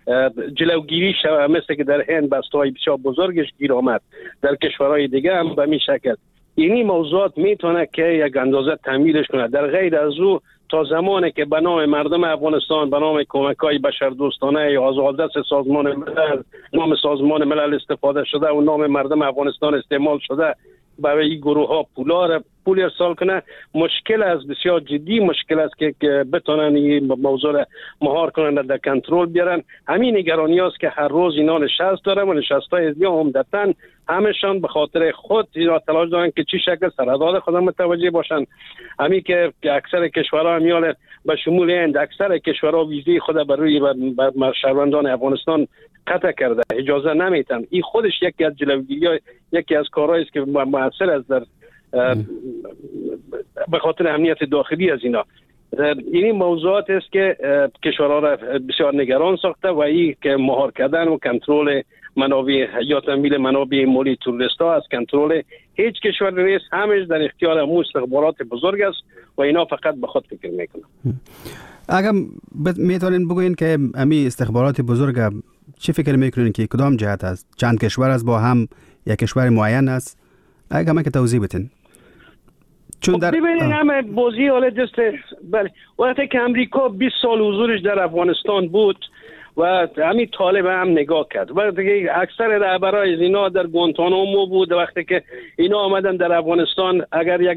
جلوگیری شود، مثل که در هند بسته‌های بسیار بزرگش گیر آمد، در کشورهای دیگه هم به می شکل اینی موضوعات میتونه که یک اندازه تمویلش کنه. در غیر از او تا زمانی که به نام مردم افغانستان، به نام کمک‌های بشردوستانه یا آزادرس سازمان ملل، نام سازمان ملل استفاده شده و نام مردم افغانستان استعمال شده برای این گروه ها پولا پول ارسال کنه، مشکل است، بسیار جدی مشکل است که بتونن این موضوع را مهار کنن، در کنترل بیارن. همین نگرانی است که هر روز اینا نشست دارن و نشست‌های از یا عمدتاً همشان به خاطر خود اینا تلاش دارن که چی شکل سرحدات خود متوجه باشن. همین که اکثر کشورها میال به شمول هند، اکثر کشورها ویزه خود بر روی شهروندان افغانستان قطع کرده، اجازه نمیتن. این خودش یکی از جلوگیری، یکی از کارهایی است که مؤثر است در به خاطر امنیت داخلی از اینا. این موضوعات است که کشورها را بسیار نگران ساخته و این که مهار کردن و کنترل منابع یا تمویل منابع مالی توریست ها از کنترل هیچ کشور نیست، همش در اختیار همون استخبارات بزرگ است و اینا فقط به خود فکر میکنن. اگر میتونین بگوین که امی استخبارات بزرگ چی فکر میکنین که کدام جهت است؟ چند کشور است با هم یا کشور معین است؟ اگر همه که توضیح بدین. چون در ببینید همه بازی حالا دست بله وقتی که امریکا بیست سال حضورش در افغانستان بود و همین طالب هم نگاه کرد، وقتی که اکثر رهبرای اینا در گوانتانامو بود، وقتی که اینا آمدن در افغانستان اگر یک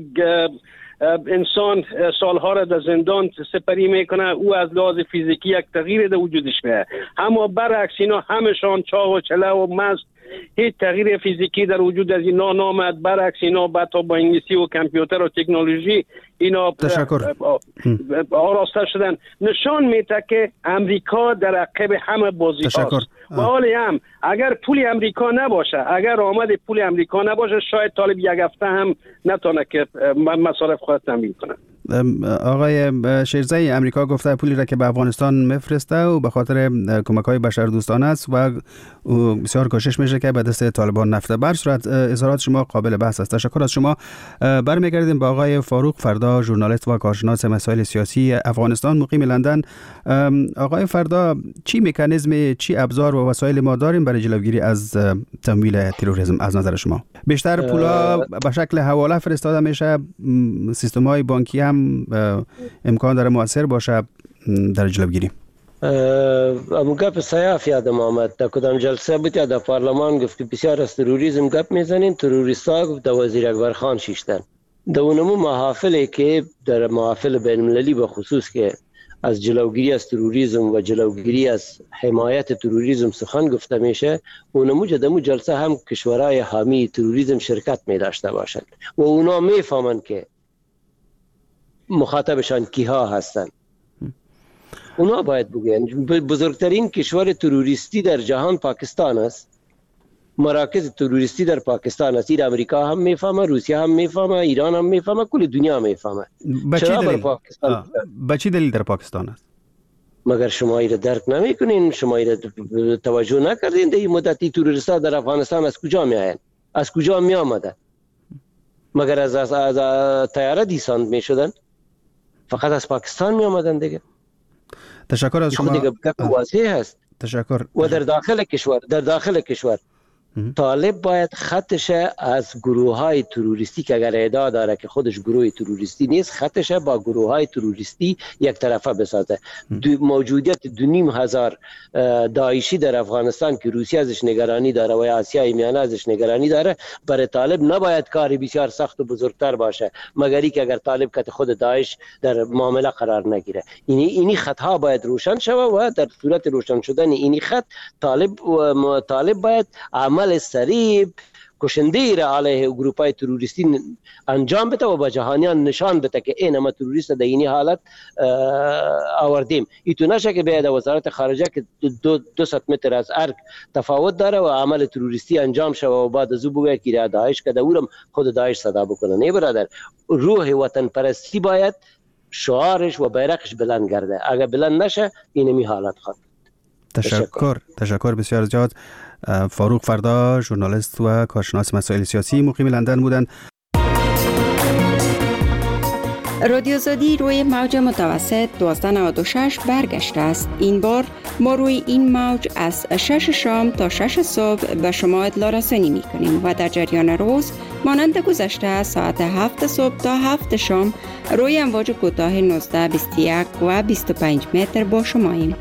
انسان سالها را در زندان سپری میکنه او از لحاظ فیزیکی یک تغییر در وجودش میاد، اما برعکس اینا همشان چاق و چله و مست، هیچ تغییر فیزیکی در وجود از اینا نامد، برعکس اینا بعد با انگلیسی و کامپیوتر و تکنولوژی اینا آراسته شدن. نشان میده که امریکا در عقب همه بازی هاست و حالی هم اگر پول امریکا نباشه، اگر آمد پول امریکا نباشه، شاید طالب یک هفته هم نتونه که مصارف خود تامین کنه. آقای شیرزایی، امریکا گفته پولی را که به افغانستان میفرسته و به خاطر کمک‌های بشردوستانه است و بسیار کوشش میشه که به دست طالبان نفته. بر صورت اظهارات شما قابل بحث است. تشکر از شما. برمیگردیم با آقای فاروق فردا، ژورنالیست و کارشناس مسائل سیاسی افغانستان مقیم لندن. آقای فردا، چی مکانیزم، چی ابزار و وسایل ما داریم برای جلوگیری از تمویل تروریسم از نظر شما؟ بیشتر پولا به شکل حواله فرستاده میشه، سیستم‌های بانکی هم امکان داره مؤثر باشه در جلوگیری؟ ام گپ سیاف یادم آمد، در کدام جلسه بود یا در پارلمان گفت که بسیار از تروریسم گپ میزنین، تروریستا گفت در وزیر اکبر خان شیشتن. در اونمو محافلی که در محافل بین المللی به خصوص که از جلوگیری از تروریسم و جلوگیری از حمایت تروریسم سخن گفته میشه، اونمو جدمو جلسه هم کشورهای حامی تروریسم شرکت می داشته باشند و اونا میفهمند که مخاطبشان کیها هستند. اونا باید بگن بزرگترین کشور تروریستی در جهان پاکستان است، مراکز تروریستی در پاکستان است. این امریکا هم میفهمه، روسیه هم میفهمه، ایران هم میفهمه، کل دنیا میفهمه. چرا در پاکستان به چه دلیل در پاکستان است؟ مگر شما ایره درک نمیکنین؟ شما ایره توجه نکردین؟ در این مدتی تروریستا در افغانستان از کجا میآیند؟ از کجا می آمدن؟ مگر از از, از, از تیاره دیساند میشدن؟ فقط از پاکستان می آمدن دیگه. تشکر از شما. دیگه واضح هست. تشکر. و در داخل کشور در داخل کشور طالب باید خطش از گروه های تروریستی که اگر ادعا داره که خودش گروه تروریستی نیست، خطش با گروه های تروریستی یک طرفه بسازه. موجودیت دو نیم هزار داعشی در افغانستان که روسیه ازش نگرانی داره و آسیای میانه ازش نگرانی داره، برای طالب نباید کاری بسیار سخت و بزرگتر باشه مگری که اگر طالب که خود داعش در معامله قرار نگیره. اینی اینی خطها باید روشن شوه و در صورت روشن شدن اینی خط طالب طالب باید عمل سریع کشنده را علیه گروپای تروریستی انجام بده و با جهانیان نشان بده که این همه تروریست در اینی حالت آوردیم. ایتو نشه که بیاید وزارت خارجه که دو, دو ست متر از ارک تفاوت داره و عمل تروریستی انجام شده و بعد از او بگه که را داعش که دورم خود داعش صدا بکنه. نه برادر، روح وطن پرستی باید شعارش و بیرقش بلند گرده. اگر بلند نشه اینمی حالت خواهد. تشکر. تشکر بسیار زیاد. فاروق فردا، ژورنالیست و کارشناس مسائل سیاسی مقیم لندن بودند. رادیو آزادی روی موج متوسط دویست و نود و شش برگشته است. این بار ما روی این موج از شش شام تا شش صبح به شما اطلاع رسانی می کنیم و در جریان روز مانند گذشته ساعت هفت صبح تا هفت شام روی امواج کوتاه نوزده، بیست و یک و بیست و پنج متر با شماییم.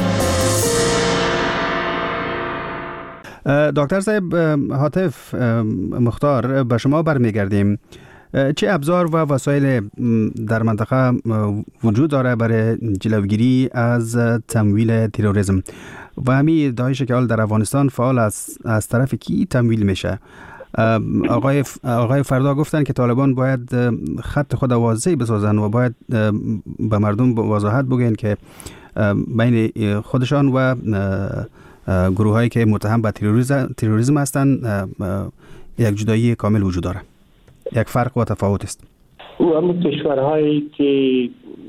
دکتر صاحب حاتف مختار، به شما برمیگردیم. چه ابزار و وسایل در منطقه وجود داره برای جلوگیری از تمویل تروریسم و همین داعش که حال در افغانستان فعال از, از طرف کی تمویل میشه؟ آقای آقای فردا گفتن که طالبان باید خط خود واضح بسازن و باید به مردم وضاحت بگن که بین خودشان و گروه هایی که متهم به تروریسم هستند یک جدایی کامل وجود داره. یک فرق و تفاوت است. و همون کشورهایی که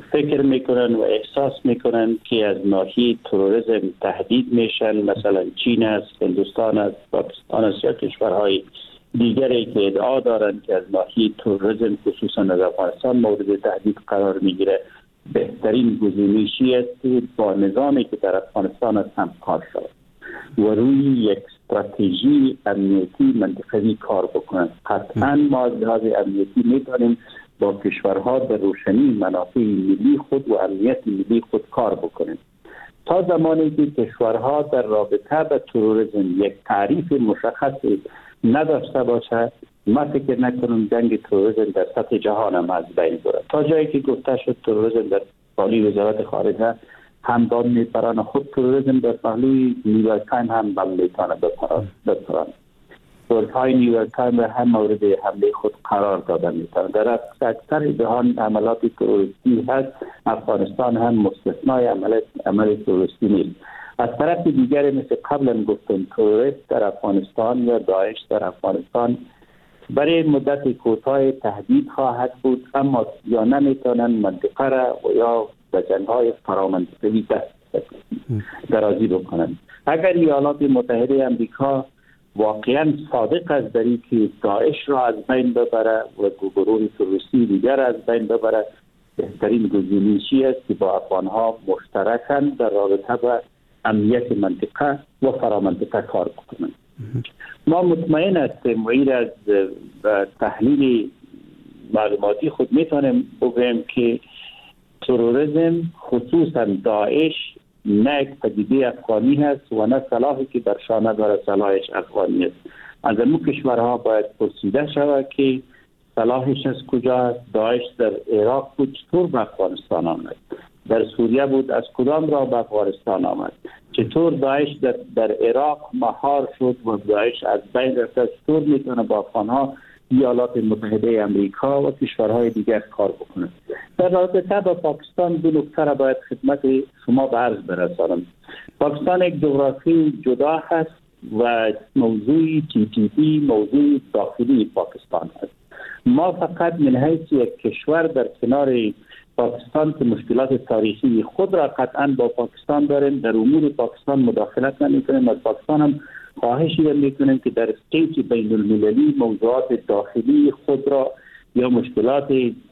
فکر میکنن و احساس میکنن که از ناحیه تروریسم تهدید میشن، مثلا چین است، هندوستان است، پاکستان است یا کشورهای دیگری که ادعا دارند که از ناحیه تروریسم خصوصا از افغانستان مورد تهدید قرار میگیره، بهترین گزینشی است که با نظامی که در افغانستان است هم کار شود و روی یک استراتژی امنیتی منطقه‌ای کار بکنند. قطعا ما از لحاظ امنیتی میتونیم با کشورها در روشنی منافع ملی خود و امنیت ملی خود کار بکنیم. تا زمانی که کشورها در رابطه با تروریسم یک تعریف مشخصی نداشته باشه، ما فکر نکنم جنگ تروریسم در سطح جهان هم از بین بره. تا جایی که گفته شد تروریسم در پالی وزارت خارجه هم داد میپران، خود تروریسم در پهلوی نیویورک تایم هم بمیتانه بپران. های نیویورک تایم هم مورد حمله خود قرار داده میتونه. در اکثر جهان عملات تروریستی هست، افغانستان هم مستثنای عمل عمل تروریستی نیست. از طرف دیگر مثل قبلا گفتم تروریست در افغانستان یا داعش در افغانستان برای مدت کوتاه تهدید خواهد بود، اما یا نمیتونن منطقه را و یا به جنگ‌های فرامنطقه‌ای دست درازی بکنند. اگر ایالات متحده آمریکا واقعا صادق است در اینکه داعش را از بین ببره و گروه تروریستی دیگر از بین ببره، بهترین گزینشی است که با افغانها مشترکاً در رابطه با امنیت منطقه و فرامنطقه کار بکنند. ما مطمئن هستیم و این از تحلیل معلوماتی خود میتونیم بگوییم که تروریسم خصوصا داعش نه یک پدیده افغانی هست و نه سلاحی که بر شانه داره سلاحش افغانی است. از اون کشورها باید پرسیده شود که سلاحش از کجا است. داعش در عراق بود، چطور به افغانستان آمد؟ در سوریه بود، از کدام را به افغانستان آمد؟ چطور داعش در, در عراق مهار شد و داعش از بین رفت؟ چطور میتونه با افغانها ایالات متحده آمریکا و کشورهای دیگر کار بکنه؟ در رابطه با پاکستان دو نکته را باید خدمت شما به عرض برسانم. پاکستان یک جغرافی جدا هست و موضوع تی تی پی موضوع داخلی پاکستان هست. ما فقط من حیث یک کشور در کنار پاکستان که مشکلات تاریخی خود را قطعا با پاکستان داریم، در امور پاکستان مداخلت نمی‌کنیم. از پاکستان هم خواهشی می‌کنیم که در استیج بین المللی موضوعات داخلی خود را یا مشکلات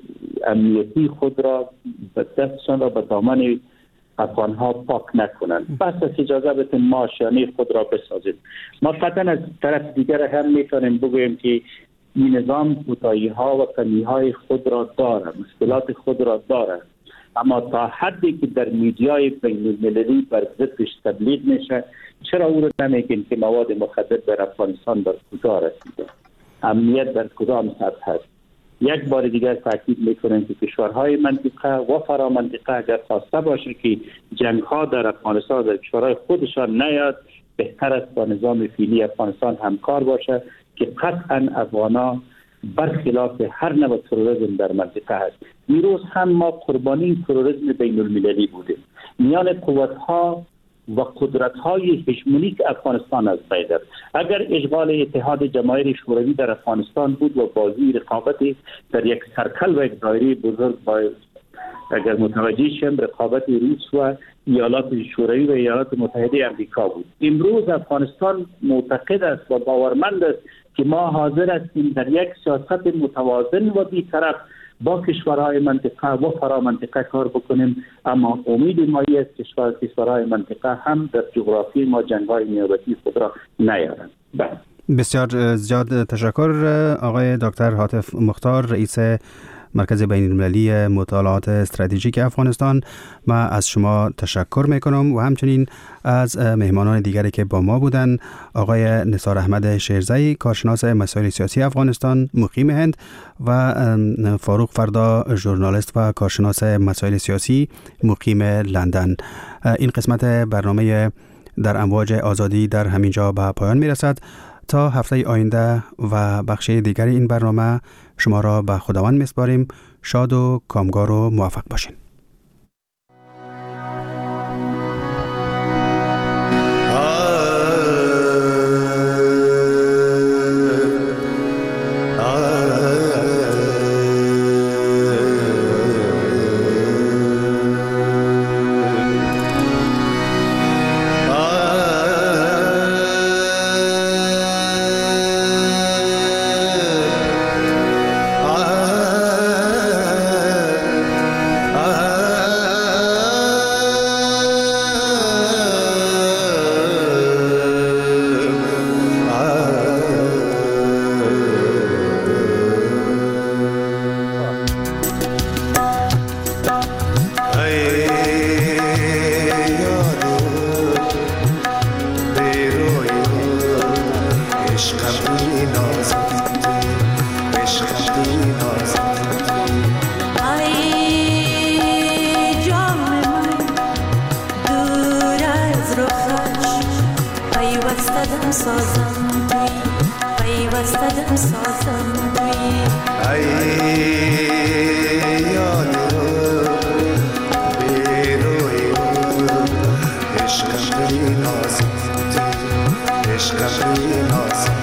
امنیتی خود را به دستشان را به دامن افغانها پاک نکنند. پس از اجازه بدین ما شانه خود را بسازیم. ما قطعا از طرف دیگر هم می‌تونیم بگوییم که این نظام کوتاهی‌ها و کمی‌های خود را داره، مشکلات خود را داره، اما تا حدی که در میدیای بین‌المللی بر ضدش تبلیغ میشه، چرا او را نمیگیم که مواد مخدر در افغانستان در کجا رسیده، امنیت در کدام سطح هست؟ یک بار دیگر تاکید میکنیم که کشورهای منطقه و فرامنطقه اگر خواسته باشه که جنگ‌ها در افغانستان در کشورهای خودشان نیاد، بهتر است با نظام فعلی افغانستان همکار باشه که قطعا افغانا برخلاف هر نوع تروریسم در منطقه هست. دیروز هم ما قربانی تروریسم بین المللی بودیم. میان قوت‌ها و قدرت‌های هژمونیک افغانستان از بین رفت. اگر اشغال اتحاد جماهیر شوروی در افغانستان بود و بازی رقابت در یک سرکل و یک دایره بزرگ با اگر متوجه شیم رقابت روس و ایالات شوروی و ایالات متحده آمریکا بود. امروز افغانستان معتقد است و باورمند است که ما حاضر هستیم در یک سیاست متوازن و بی‌طرف با کشورهای منطقه و فرامنطقه کار بکنیم، اما امید ما است کشور کشورهای منطقه هم در جغرافی ما جنگ‌های نیابتی خود را نیارند. بسیار زیاد تشکر آقای دکتر هاتف مختار، رئیس مرکز بین المللی مطالعات استراتژیک افغانستان. ما از شما تشکر میکنم و همچنین از مهمانان دیگری که با ما بودن، آقای نثار احمد شیرزئی، کارشناس مسائل سیاسی افغانستان مقیم هند، و فاروق فردا، ژورنالیست و کارشناس مسائل سیاسی مقیم لندن. این قسمت برنامه در امواج آزادی در همینجا به پایان میرسد. تا هفته آینده و بخش دیگر این برنامه شما را به خداوند میسپاریم. شاد و کامگار و موفق باشین. پیوستدم سازم توی پیوستدم سازم توی ای یاد بیروی عشقم بی نازم توی عشقم بی نازم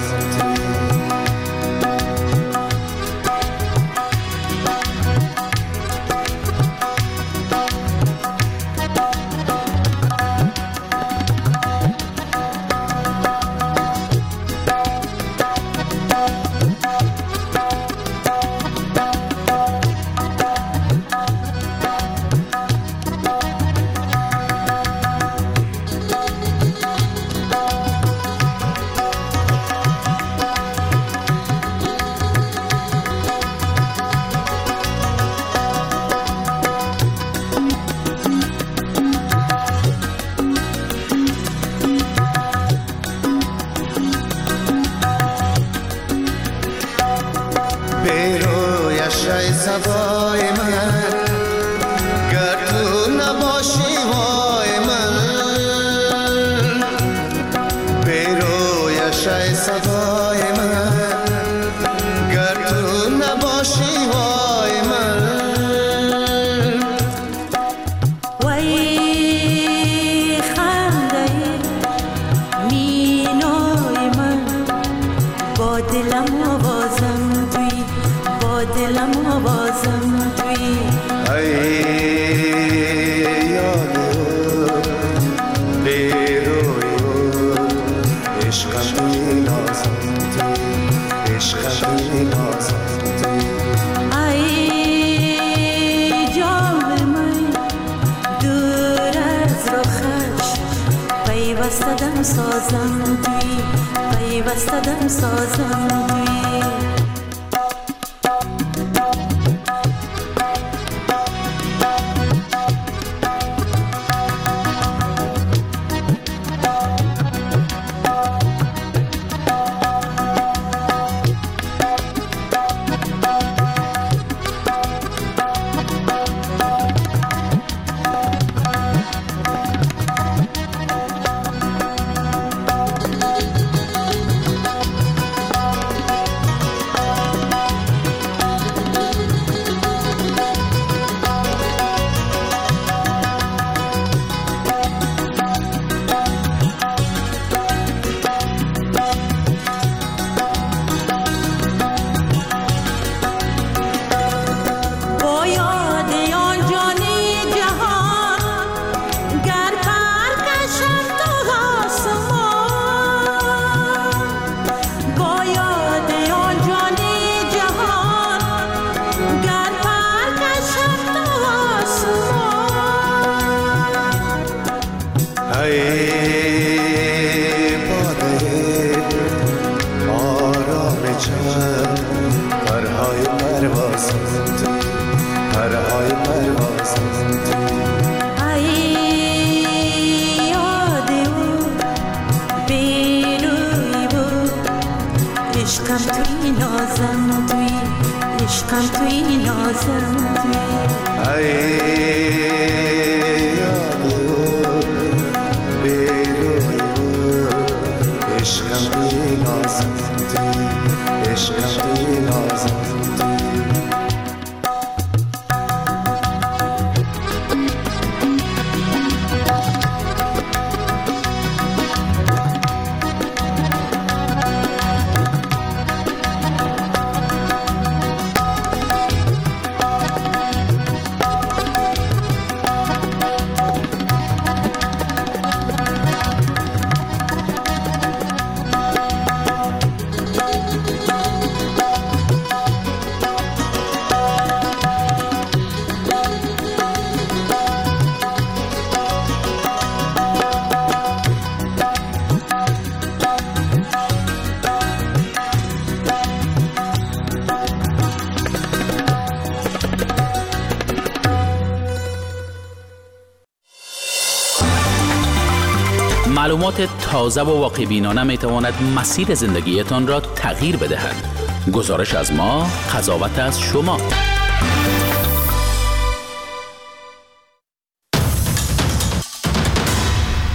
سوای من گر تو نباشی وای من بیرویش ای سوای من گر تو نباشی وای من وای خنده مینای من با دلم آوازم توی با دلم آوازم توی ای یادو بیروی عشقم بی نازم توی عشقم بی نازم توی ای جان من دور از رخش پیوستدم سازم توی پیوستدم سازم توی معلومات تازه و واقع بینانه می تواند مسیر زندگیتان را تغییر بدهد. گزارش از ما، قضاوت از شما.